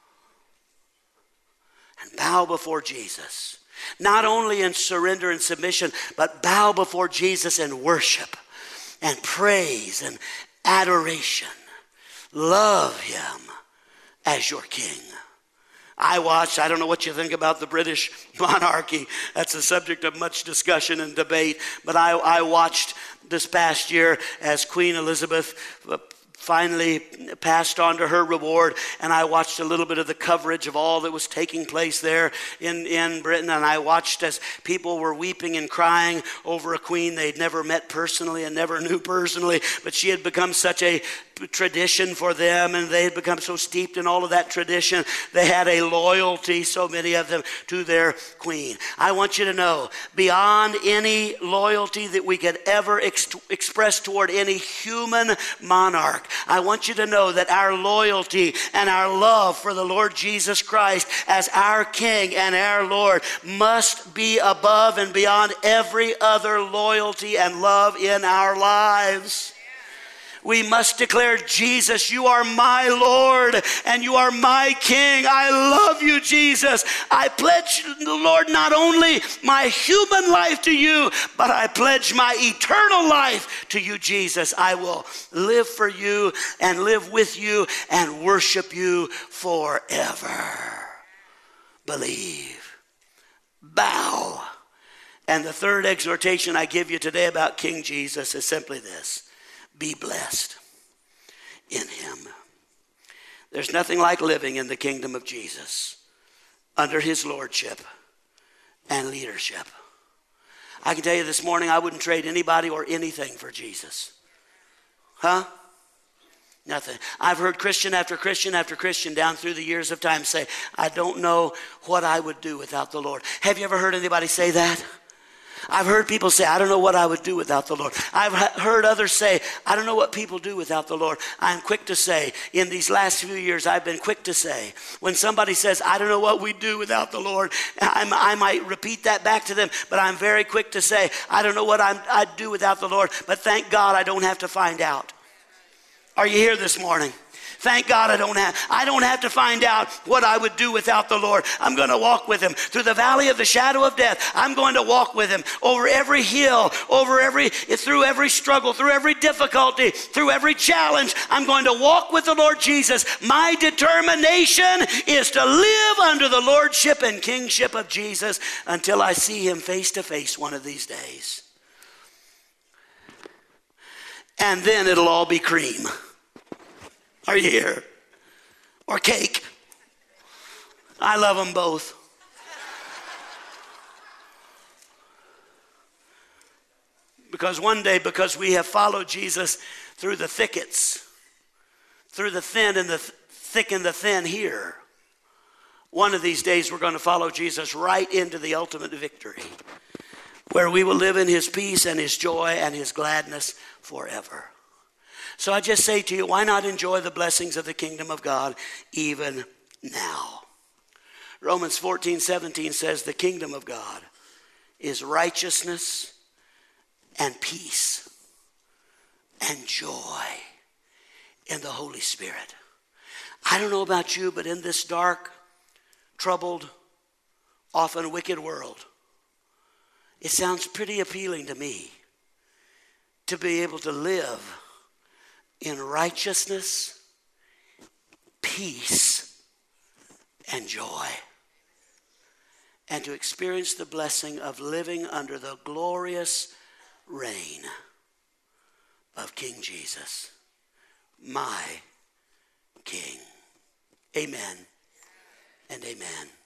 and bow before Jesus. Not only in surrender and submission, but bow before Jesus in worship and praise and adoration. Love him as your King. I watched, I don't know what you think about the British monarchy. That's a subject of much discussion and debate. But I, I watched this past year as Queen Elizabeth finally passed on to her reward, and I watched a little bit of the coverage of all that was taking place there in, in Britain, and I watched as people were weeping and crying over a queen they'd never met personally and never knew personally, but she had become such a tradition for them, and they had become so steeped in all of that tradition. They had a loyalty, so many of them, to their queen. I want you to know, beyond any loyalty that we could ever ex- express toward any human monarch, I want you to know that our loyalty and our love for the Lord Jesus Christ as our King and our Lord must be above and beyond every other loyalty and love in our lives. We must declare, Jesus, you are my Lord and you are my King. I love you, Jesus. I pledge, Lord, not only my human life to you, but I pledge my eternal life to you, Jesus. I will live for you and live with you and worship you forever. Believe. Bow. And the third exhortation I give you today about King Jesus is simply this. Be blessed. in him. There's nothing like living in the kingdom of Jesus under his lordship and leadership. I can tell you this morning, I wouldn't trade anybody or anything for Jesus. Huh? Nothing. I've heard Christian after Christian after Christian down through the years of time say, I don't know what I would do without the Lord. Have you ever heard anybody say that? I've heard people say, I don't know what I would do without the Lord. I've heard others say, I don't know what people do without the Lord. I'm quick to say, in these last few years, I've been quick to say, when somebody says, I don't know what we do without the Lord, I'm, I might repeat that back to them, but I'm very quick to say, I don't know what I'm, I'd do without the Lord, but thank God I don't have to find out. Are you here this morning? Thank God I don't have, I don't have to find out what I would do without the Lord. I'm going to walk with him. Through the valley of the shadow of death, I'm going to walk with him. Over every hill, over every, through every struggle, through every difficulty, through every challenge, I'm going to walk with the Lord Jesus. My determination is to live under the lordship and kingship of Jesus until I see him face to face one of these days. And then it'll all be cream. Are you here? Or cake. I love them both. Because one day, because we have followed Jesus through the thickets, through the thin and the th- thick and the thin here, one of these days we're going to follow Jesus right into the ultimate victory, where we will live in his peace and his joy and his gladness forever. So I just say to you, why not enjoy the blessings of the kingdom of God even now? Romans fourteen seventeen says the kingdom of God is righteousness and peace and joy in the Holy Spirit. I don't know about you, but in this dark, troubled, often wicked world, it sounds pretty appealing to me to be able to live in righteousness, peace, and joy. And to experience the blessing of living under the glorious reign of King Jesus, my King. Amen and amen.